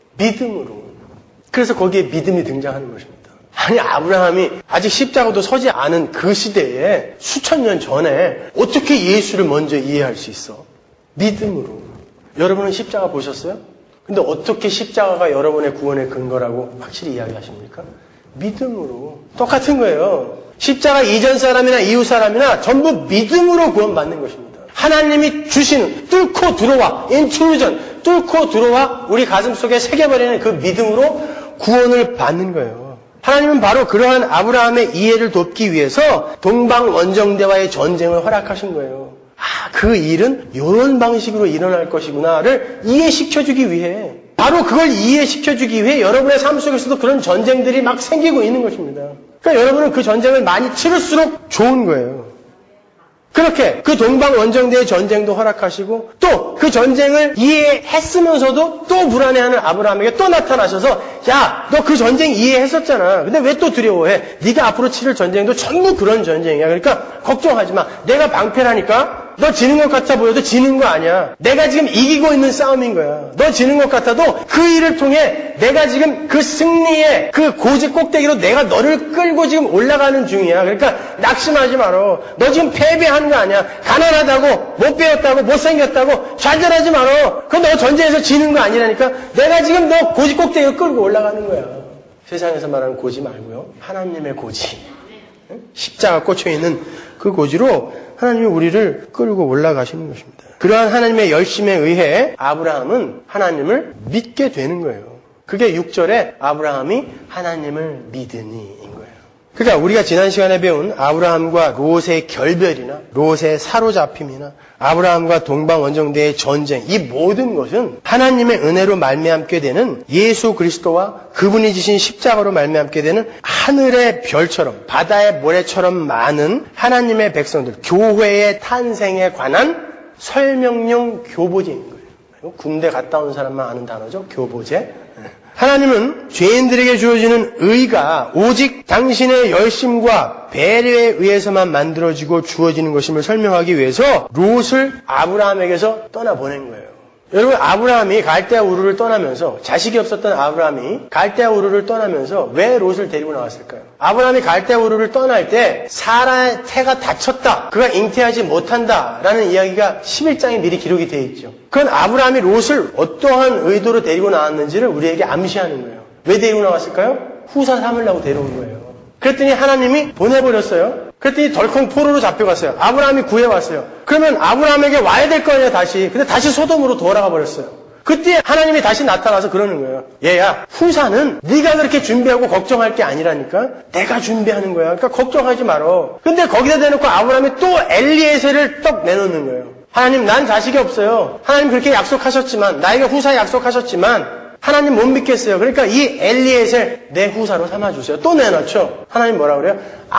믿음으로. 그래서 거기에 믿음이 등장하는 것입니다. 아니 아브라함이 아직 십자가도 서지 않은 그 시대에 수천 년 전에 어떻게 예수를 먼저 이해할 수 있어? 믿음으로. 여러분은 십자가 보셨어요? 근데 어떻게 십자가가 여러분의 구원의 근거라고 확실히 이야기하십니까? 믿음으로. 똑같은 거예요. 십자가 이전 사람이나 이후 사람이나 전부 믿음으로 구원받는 것입니다. 하나님이 주시는 뚫고 들어와 인트루전 뚫고 들어와 우리 가슴 속에 새겨버리는 그 믿음으로 구원을 받는 거예요. 하나님은 바로 그러한 아브라함의 이해를 돕기 위해서 동방 원정대와의 전쟁을 허락하신 거예요. 아, 그 일은 이런 방식으로 일어날 것이구나를 이해시켜주기 위해 바로 그걸 이해시켜주기 위해 여러분의 삶 속에서도 그런 전쟁들이 막 생기고 있는 것입니다. 그러니까 여러분은 그 전쟁을 많이 치를수록 좋은 거예요. 그렇게 그 동방 원정대의 전쟁도 허락하시고 또 그 전쟁을 이해했으면서도 또 불안해하는 아브라함에게 또 나타나셔서 야, 너 그 전쟁 이해했었잖아. 근데 왜 또 두려워해? 네가 앞으로 치를 전쟁도 전부 그런 전쟁이야. 그러니까 걱정하지 마. 내가 방패라니까. 너 지는 것 같아 보여도 지는 거 아니야. 내가 지금 이기고 있는 싸움인 거야. 너 지는 것 같아도 그 일을 통해 내가 지금 그 승리의 그 고지 꼭대기로 내가 너를 끌고 지금 올라가는 중이야. 그러니까 낙심하지 마라. 너 지금 패배한 거 아니야. 가난하다고, 못 배웠다고, 못생겼다고 좌절하지 마라. 그건 너 전쟁에서 지는 거 아니라니까. 내가 지금 너 고지 꼭대기로 끌고 올라가는 거야. 세상에서 말하는 고지 말고요. 하나님의 고지. 십자가 꽂혀있는 그 고지로 하나님이 우리를 끌고 올라가시는 것입니다. 그러한 하나님의 열심에 의해 아브라함은 하나님을 믿게 되는 거예요. 그게 육 절에 아브라함이 하나님을 믿으니인 거예요. 그러니까 우리가 지난 시간에 배운 아브라함과 롯의 결별이나 롯의 사로잡힘이나 아브라함과 동방 원정대의 전쟁, 이 모든 것은 하나님의 은혜로 말미암게 되는 예수 그리스도와 그분이 지신 십자가로 말미암게 되는 하늘의 별처럼 바다의 모래처럼 많은 하나님의 백성들, 교회의 탄생에 관한 설명용 교보제인 거예요. 군대 갔다 온 사람만 아는 단어죠. 교보제. 하나님은 죄인들에게 주어지는 의가 오직 당신의 열심과 배려에 의해서만 만들어지고 주어지는 것임을 설명하기 위해서 롯을 아브라함에게서 떠나보낸 거예요. 여러분, 아브라함이 갈대아 우르를 떠나면서 자식이 없었던 아브라함이 갈대아 우르를 떠나면서 왜 롯을 데리고 나왔을까요? 아브라함이 갈대아 우르를 떠날 때 사라의 태가 다쳤다. 그가 잉태하지 못한다라는 이야기가 십일 장에 미리 기록이 되어 있죠. 그건 아브라함이 롯을 어떠한 의도로 데리고 나왔는지를 우리에게 암시하는 거예요. 왜 데리고 나왔을까요? 후사 삼으려고 데려온 거예요. 그랬더니 하나님이 보내버렸어요. 그랬더니 덜컹 포로로 잡혀갔어요. 아브라함이 구해왔어요. 그러면 아브라함에게 와야 될 거 아니에요, 다시. 근데 다시 소돔으로 돌아가 버렸어요. 그때 하나님이 다시 나타나서 그러는 거예요. 얘야, 후사는 네가 그렇게 준비하고 걱정할 게 아니라니까. 내가 준비하는 거야. 그러니까 걱정하지 말어. 근데 거기다 대놓고 아브라함이 또 엘리에셀을 떡 내놓는 거예요. 하나님, 난 자식이 없어요. 하나님 그렇게 약속하셨지만, 나에게 후사 약속하셨지만 하나님 못 믿겠어요. 그러니까 이 엘리에셀 내 후사로 삼아주세요. 또 내놓죠. 하나님 뭐라 그래요?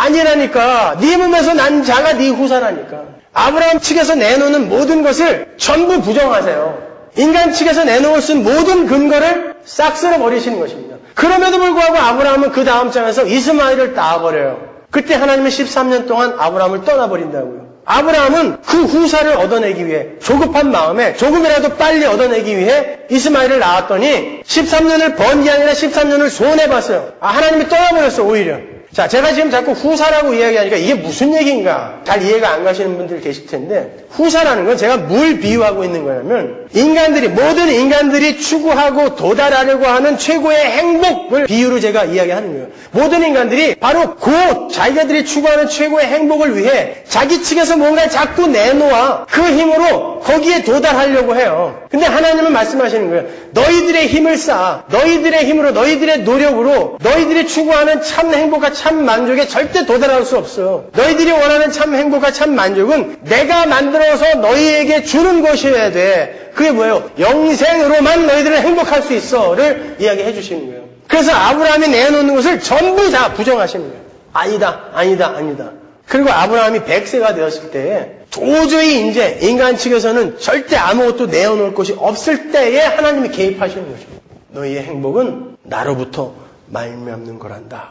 아니라니까. 네 몸에서 난 자가 네 후사라니까. 아브라함 측에서 내놓는 모든 것을 전부 부정하세요. 인간 측에서 내놓을 수 있는 모든 근거를 싹 쓸어버리시는 것입니다. 그럼에도 불구하고 아브라함은 그 다음 장에서 이스마엘을 낳아버려요. 그때 하나님은 십삼 년 동안 아브라함을 떠나버린다고요. 아브라함은 그 후사를 얻어내기 위해 조급한 마음에 조금이라도 빨리 얻어내기 위해 이스마엘을 낳았더니 십삼 년을 번 게 아니라 십삼 년을 손해봤어요. 아, 하나님이 떠나버렸어, 오히려. 자, 제가 지금 자꾸 후사라고 이야기하니까 이게 무슨 얘기인가 잘 이해가 안 가시는 분들 계실 텐데, 후사라는 건 제가 뭘 비유하고 있는 거냐면 인간들이, 모든 인간들이 추구하고 도달하려고 하는 최고의 행복을 비유로 제가 이야기하는 거예요. 모든 인간들이 바로 그 자기들이 추구하는 최고의 행복을 위해 자기 측에서 뭔가를 자꾸 내놓아 그 힘으로 거기에 도달하려고 해요. 근데 하나님은 말씀하시는 거예요. 너희들의 힘을 쌓아. 너희들의 힘으로, 너희들의 노력으로 너희들이 추구하는 참 행복과 참 만족에 절대 도달할 수 없어. 너희들이 원하는 참 행복과 참 만족은 내가 만들어서 너희에게 주는 것이어야 돼. 그게 뭐예요? 영생으로만 너희들은 행복할 수 있어를 이야기해 주시는 거예요. 그래서 아브라함이 내놓는 것을 전부 다 부정하시는 거예요. 아니다, 아니다, 아니다. 그리고 아브라함이 백 세가 되었을 때에 도저히 이제 인간 측에서는 절대 아무것도 내어놓을 것이 없을 때에 하나님이 개입하시는 것입니다. 너희의 행복은 나로부터 말미암는 거란다.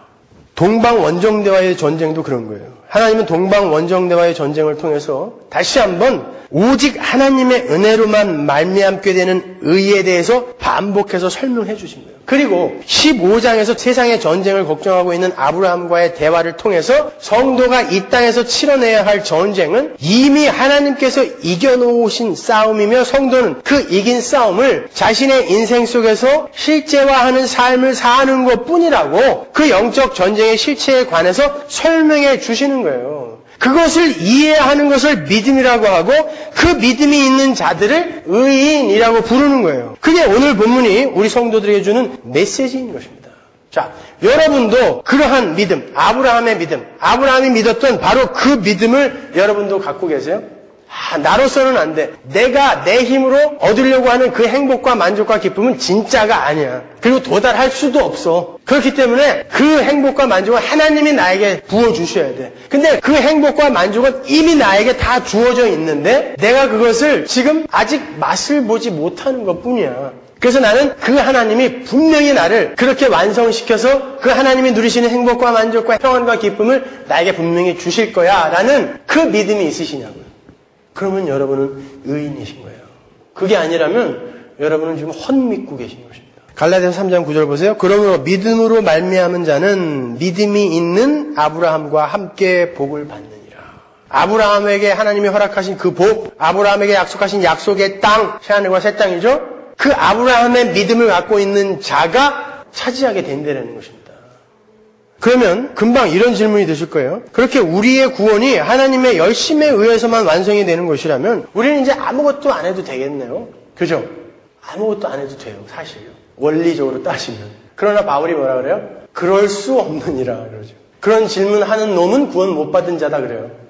동방 원정대와의 전쟁도 그런 거예요. 하나님은 동방 원정대와의 전쟁을 통해서 다시 한번 오직 하나님의 은혜로만 말미암게 되는 의에 대해서 반복해서 설명해 주신 거예요. 그리고 십오 장에서 세상의 전쟁을 걱정하고 있는 아브라함과의 대화를 통해서 성도가 이 땅에서 치러내야 할 전쟁은 이미 하나님께서 이겨놓으신 싸움이며, 성도는 그 이긴 싸움을 자신의 인생 속에서 실제화하는 삶을 사는 것뿐이라고 그 영적 전쟁의 실체에 관해서 설명해 주시는 거예요. 그것을 이해하는 것을 믿음이라고 하고 그 믿음이 있는 자들을 의인이라고 부르는 거예요. 그게 오늘 본문이 우리 성도들에게 주는 메시지인 것입니다. 자, 여러분도 그러한 믿음, 아브라함의 믿음, 아브라함이 믿었던 바로 그 믿음을 여러분도 갖고 계세요? 아, 나로서는 안 돼. 내가 내 힘으로 얻으려고 하는 그 행복과 만족과 기쁨은 진짜가 아니야. 그리고 도달할 수도 없어. 그렇기 때문에 그 행복과 만족은 하나님이 나에게 부어주셔야 돼. 근데 그 행복과 만족은 이미 나에게 다 주어져 있는데 내가 그것을 지금 아직 맛을 보지 못하는 것뿐이야. 그래서 나는 그 하나님이 분명히 나를 그렇게 완성시켜서 그 하나님이 누리시는 행복과 만족과 평안과 기쁨을 나에게 분명히 주실 거야 라는 그 믿음이 있으시냐고요. 그러면 여러분은 의인이신 거예요. 그게 아니라면 여러분은 지금 헛믿고 계신 것입니다. 갈라디아서 삼 장 구 절 보세요. 그러므로 믿음으로 말미암은 자는 믿음이 있는 아브라함과 함께 복을 받느니라. 아브라함에게 하나님이 허락하신 그 복, 아브라함에게 약속하신 약속의 땅, 새하늘과 새 땅이죠. 그 아브라함의 믿음을 갖고 있는 자가 차지하게 된다는 것입니다. 그러면 금방 이런 질문이 드실 거예요. 그렇게 우리의 구원이 하나님의 열심에 의해서만 완성이 되는 것이라면 우리는 이제 아무것도 안 해도 되겠네요. 그죠? 아무것도 안 해도 돼요. 사실요. 원리적으로 따지면. 그러나 바울이 뭐라 그래요? 그럴 수 없느니라 그러죠. 그런 질문하는 놈은 구원 못 받은 자다 그래요.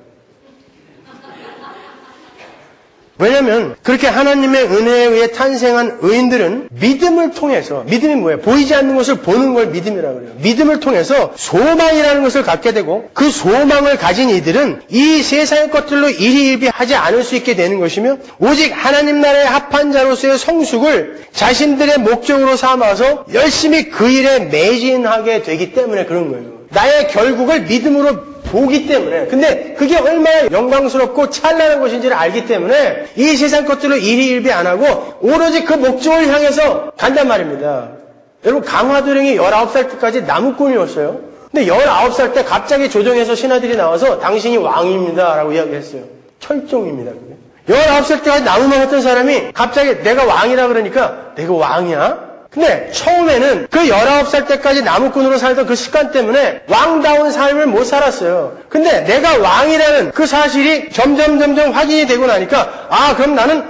왜냐하면 그렇게 하나님의 은혜에 의해 탄생한 의인들은 믿음을 통해서, 믿음이 뭐예요? 보이지 않는 것을 보는 걸 믿음이라고 그래요. 믿음을 통해서 소망이라는 것을 갖게 되고 그 소망을 가진 이들은 이 세상의 것들로 일희일비하지 않을 수 있게 되는 것이며 오직 하나님 나라의 합한 자로서의 성숙을 자신들의 목적으로 삼아서 열심히 그 일에 매진하게 되기 때문에 그런 거예요. 나의 결국을 믿음으로 보기 때문에. 근데 그게 얼마나 영광스럽고 찬란한 것인지를 알기 때문에 이 세상 것들로 일희일비 안 하고 오로지 그 목적을 향해서 간단 말입니다. 여러분, 강화도령이 열아홉 살 때까지 나무꾼이었어요. 근데 열아홉 살 때 갑자기 조정에서 신하들이 나와서 당신이 왕입니다 라고 이야기했어요. 철종입니다. 그게. 열아홉 살 때까지 나무만 했던 사람이 갑자기 내가 왕이라 그러니까 내가 왕이야? 근데 처음에는 그 열아홉 살 때까지 나무꾼으로 살던 그 습관 때문에 왕다운 삶을 못 살았어요. 근데 내가 왕이라는 그 사실이 점점 점점 확인이 되고 나니까 아 그럼 나는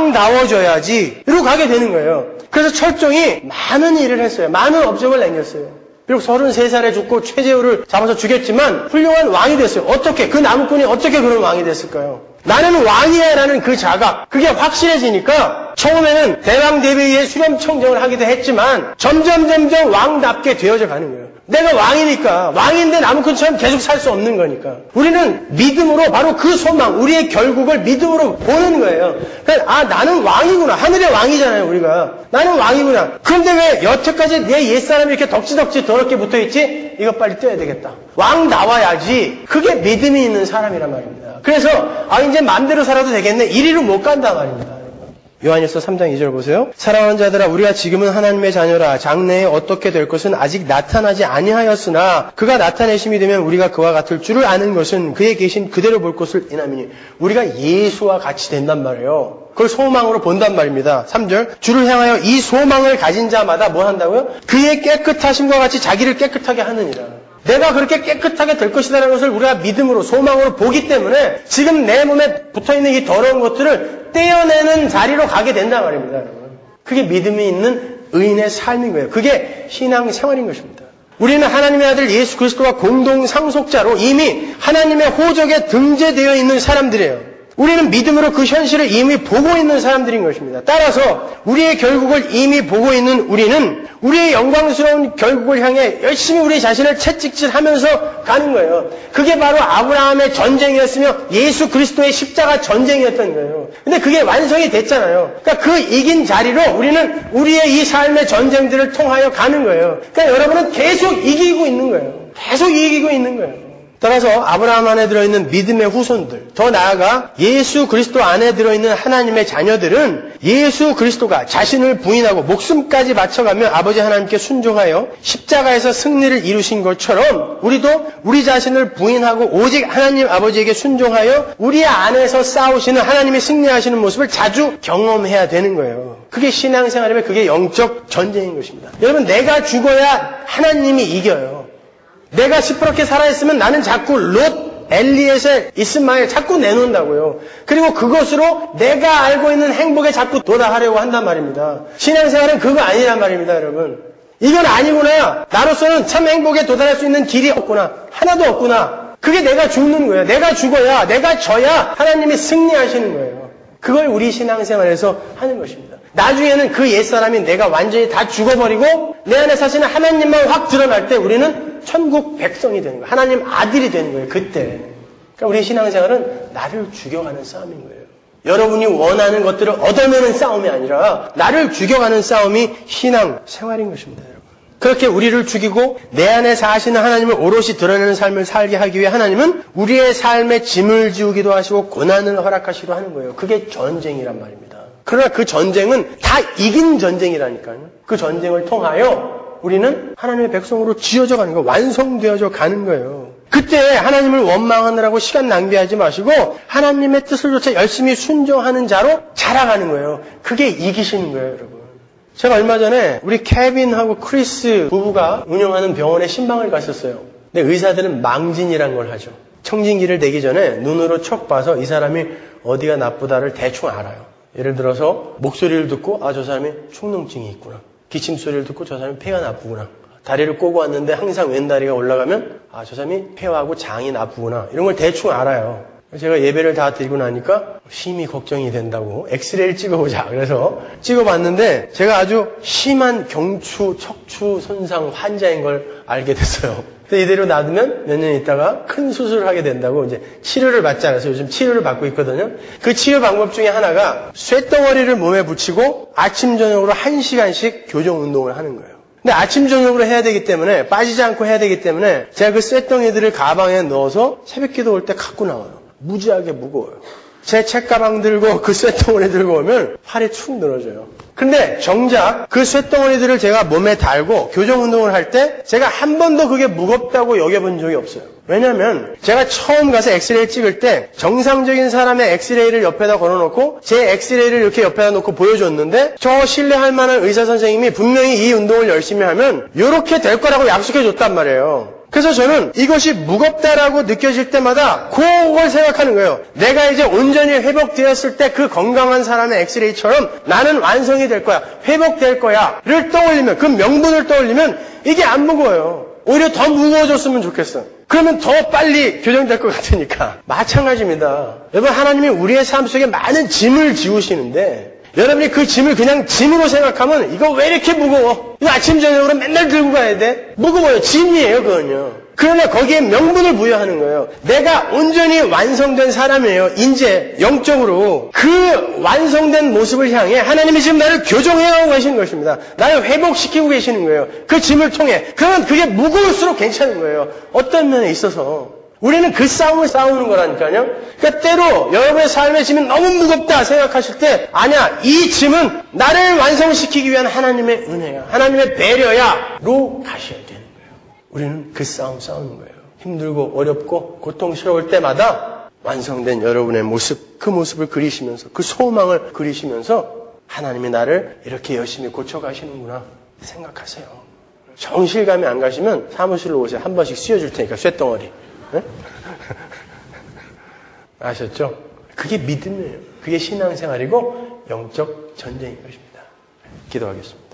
왕다워져야지 이러고 가게 되는 거예요. 그래서 철종이 많은 일을 했어요. 많은 업적을 남겼어요. 비록 서른세 살에 죽고 최재우를 잡아서 죽였지만 훌륭한 왕이 됐어요. 어떻게? 그 나무꾼이 어떻게 그런 왕이 됐을까요? 나는 왕이야 라는 그 자각, 그게 확실해지니까 처음에는 대왕대비의 수렴청정을 하기도 했지만 점점 점점 왕답게 되어져 가는 거예요. 내가 왕이니까, 왕인데 나무꾼처럼 계속 살 수 없는 거니까. 우리는 믿음으로 바로 그 소망, 우리의 결국을 믿음으로 보는 거예요. 그러니까 아 나는 왕이구나. 하늘의 왕이잖아요 우리가. 나는 왕이구나. 그런데 왜 여태까지 내 옛사람이 이렇게 덕지덕지 더럽게 붙어있지? 이거 빨리 떼야 되겠다. 왕 나와야지. 그게 믿음이 있는 사람이란 말입니다. 그래서 아 이제 마음대로 살아도 되겠네. 이리로 못 간단 말입니다. 요한일서 삼 장 이 절 보세요. 사랑하는 자들아 우리가 지금은 하나님의 자녀라. 장래에 어떻게 될 것은 아직 나타나지 아니하였으나 그가 나타내심이 되면 우리가 그와 같을 줄을 아는 것은 그에 계신 그대로 볼 것을 인함이니 우리가 예수와 같이 된단 말이에요. 그걸 소망으로 본단 말입니다. 삼 절 주를 향하여 이 소망을 가진 자마다 뭐 한다고요? 그의 깨끗하심과 같이 자기를 깨끗하게 하느니라. 내가 그렇게 깨끗하게 될 것이라는 것을 우리가 믿음으로 소망으로 보기 때문에 지금 내 몸에 붙어있는 이 더러운 것들을 떼어내는 자리로 가게 된단 말입니다. 여러분. 그게 믿음이 있는 의인의 삶인 거예요. 그게 신앙생활인 것입니다. 우리는 하나님의 아들 예수 그리스도와 공동 상속자로 이미 하나님의 호적에 등재되어 있는 사람들이에요. 우리는 믿음으로 그 현실을 이미 보고 있는 사람들인 것입니다. 따라서 우리의 결국을 이미 보고 있는 우리는 우리의 영광스러운 결국을 향해 열심히 우리 자신을 채찍질하면서 가는 거예요. 그게 바로 아브라함의 전쟁이었으며 예수 그리스도의 십자가 전쟁이었던 거예요. 근데 그게 완성이 됐잖아요. 그러니까 그 이긴 자리로 우리는 우리의 이 삶의 전쟁들을 통하여 가는 거예요. 그러니까 여러분은 계속 이기고 있는 거예요. 계속 이기고 있는 거예요. 따라서 아브라함 안에 들어있는 믿음의 후손들, 더 나아가 예수 그리스도 안에 들어있는 하나님의 자녀들은 예수 그리스도가 자신을 부인하고 목숨까지 바쳐가며 아버지 하나님께 순종하여 십자가에서 승리를 이루신 것처럼 우리도 우리 자신을 부인하고 오직 하나님 아버지에게 순종하여 우리 안에서 싸우시는 하나님이 승리하시는 모습을 자주 경험해야 되는 거예요. 그게 신앙생활이면 그게 영적 전쟁인 것입니다. 여러분 내가 죽어야 하나님이 이겨요. 내가 시퍼렇게 살아있으면 나는 자꾸 롯, 엘리에셀, 이스마엘 자꾸 내놓는다고요. 그리고 그것으로 내가 알고 있는 행복에 자꾸 도달하려고 한단 말입니다. 신앙생활은 그거 아니란 말입니다, 여러분. 이건 아니구나. 나로서는 참 행복에 도달할 수 있는 길이 없구나. 하나도 없구나. 그게 내가 죽는 거예요. 내가 죽어야, 내가 져야 하나님이 승리하시는 거예요. 그걸 우리 신앙생활에서 하는 것입니다. 나중에는 그 옛사람이 내가 완전히 다 죽어버리고 내 안에 사시는 하나님만 확 드러날 때 우리는 천국 백성이 되는 거예요. 하나님 아들이 되는 거예요. 그때. 그러니까 우리 신앙생활은 나를 죽여가는 싸움인 거예요. 여러분이 원하는 것들을 얻어내는 싸움이 아니라 나를 죽여가는 싸움이 신앙생활인 것입니다. 여러분. 그렇게 우리를 죽이고 내 안에 사시는 하나님을 오롯이 드러내는 삶을 살게 하기 위해 하나님은 우리의 삶에 짐을 지우기도 하시고 고난을 허락하시기도 하는 거예요. 그게 전쟁이란 말입니다. 그러나 그 전쟁은 다 이긴 전쟁이라니까요. 그 전쟁을 통하여 우리는 하나님의 백성으로 지어져 가는 거예요. 완성되어져 가는 거예요. 그때 하나님을 원망하느라고 시간 낭비하지 마시고 하나님의 뜻을 조차 열심히 순종하는 자로 자라가는 거예요. 그게 이기시는 거예요, 여러분. 제가 얼마 전에 우리 케빈하고 크리스 부부가 운영하는 병원에 신방을 갔었어요. 근데 의사들은 망진이란 걸 하죠. 청진기를 대기 전에 눈으로 척 봐서 이 사람이 어디가 나쁘다를 대충 알아요. 예를 들어서 목소리를 듣고 아, 저 사람이 축농증이 있구나. 기침 소리를 듣고 저 사람이 폐가 나쁘구나. 다리를 꼬고 왔는데 항상 왼다리가 올라가면 아, 저 사람이 폐하고 장이 나쁘구나. 이런 걸 대충 알아요. 제가 예배를 다 드리고 나니까 심히 걱정이 된다고 엑스레이를 찍어보자. 그래서 찍어봤는데 제가 아주 심한 경추, 척추 손상 환자인 걸 알게 됐어요. 근데 이대로 놔두면 몇 년 있다가 큰 수술을 하게 된다고 이제 치료를 받지 않아서 요즘 치료를 받고 있거든요. 그 치료 방법 중에 하나가 쇳덩어리를 몸에 붙이고 아침 저녁으로 한 시간씩 교정 운동을 하는 거예요. 근데 아침 저녁으로 해야 되기 때문에 빠지지 않고 해야 되기 때문에 제가 그 쇳덩이들을 가방에 넣어서 새벽 기도 올 때 갖고 나와요. 무지하게 무거워요. 제 책가방 들고 그 쇳덩어리 들고 오면 팔이 축 늘어져요. 근데 정작 그 쇳덩어리들을 제가 몸에 달고 교정 운동을 할 때 제가 한 번도 그게 무겁다고 여겨본 적이 없어요. 왜냐하면 제가 처음 가서 엑스레이 찍을 때 정상적인 사람의 엑스레이를 옆에다 걸어놓고 제 엑스레이를 이렇게 옆에다 놓고 보여줬는데 저 신뢰할 만한 의사 선생님이 분명히 이 운동을 열심히 하면 이렇게 될 거라고 약속해 줬단 말이에요. 그래서 저는 이것이 무겁다라고 느껴질 때마다 그걸 생각하는 거예요. 내가 이제 온전히 회복되었을 때 그 건강한 사람의 엑스레이처럼 나는 완성이 될 거야, 회복될 거야를 떠올리면, 그 명분을 떠올리면 이게 안 무거워요. 오히려 더 무거워졌으면 좋겠어. 그러면 더 빨리 교정될 것 같으니까. 마찬가지입니다. 여러분, 하나님이 우리의 삶 속에 많은 짐을 지우시는데 여러분이 그 짐을 그냥 짐으로 생각하면 이거 왜 이렇게 무거워? 이거 아침 저녁으로 맨날 들고 가야 돼? 무거워요. 짐이에요, 그건요. 그러나 거기에 명분을 부여하는 거예요. 내가 온전히 완성된 사람이에요. 인재, 영적으로. 그 완성된 모습을 향해 하나님이 지금 나를 교정해가고 계시는 것입니다. 나를 회복시키고 계시는 거예요. 그 짐을 통해. 그러면 그게 무거울수록 괜찮은 거예요. 어떤 면에 있어서. 우리는 그 싸움을 싸우는 거라니까요. 그러니까 때로 여러분의 삶의 짐이 너무 무겁다 생각하실 때 아니야, 이 짐은 나를 완성시키기 위한 하나님의 은혜야, 하나님의 배려야로 가셔야 되는 거예요. 우리는 그 싸움 싸우는 거예요. 힘들고 어렵고 고통스러울 때마다 완성된 여러분의 모습, 그 모습을 그리시면서, 그 소망을 그리시면서 하나님이 나를 이렇게 열심히 고쳐가시는구나 생각하세요. 정실감이 안 가시면 사무실로 오세요. 한 번씩 씌워줄 테니까, 쇳덩어리. 네? 아셨죠? 그게 믿음이에요. 그게 신앙생활이고 영적 전쟁인 것입니다. 기도하겠습니다.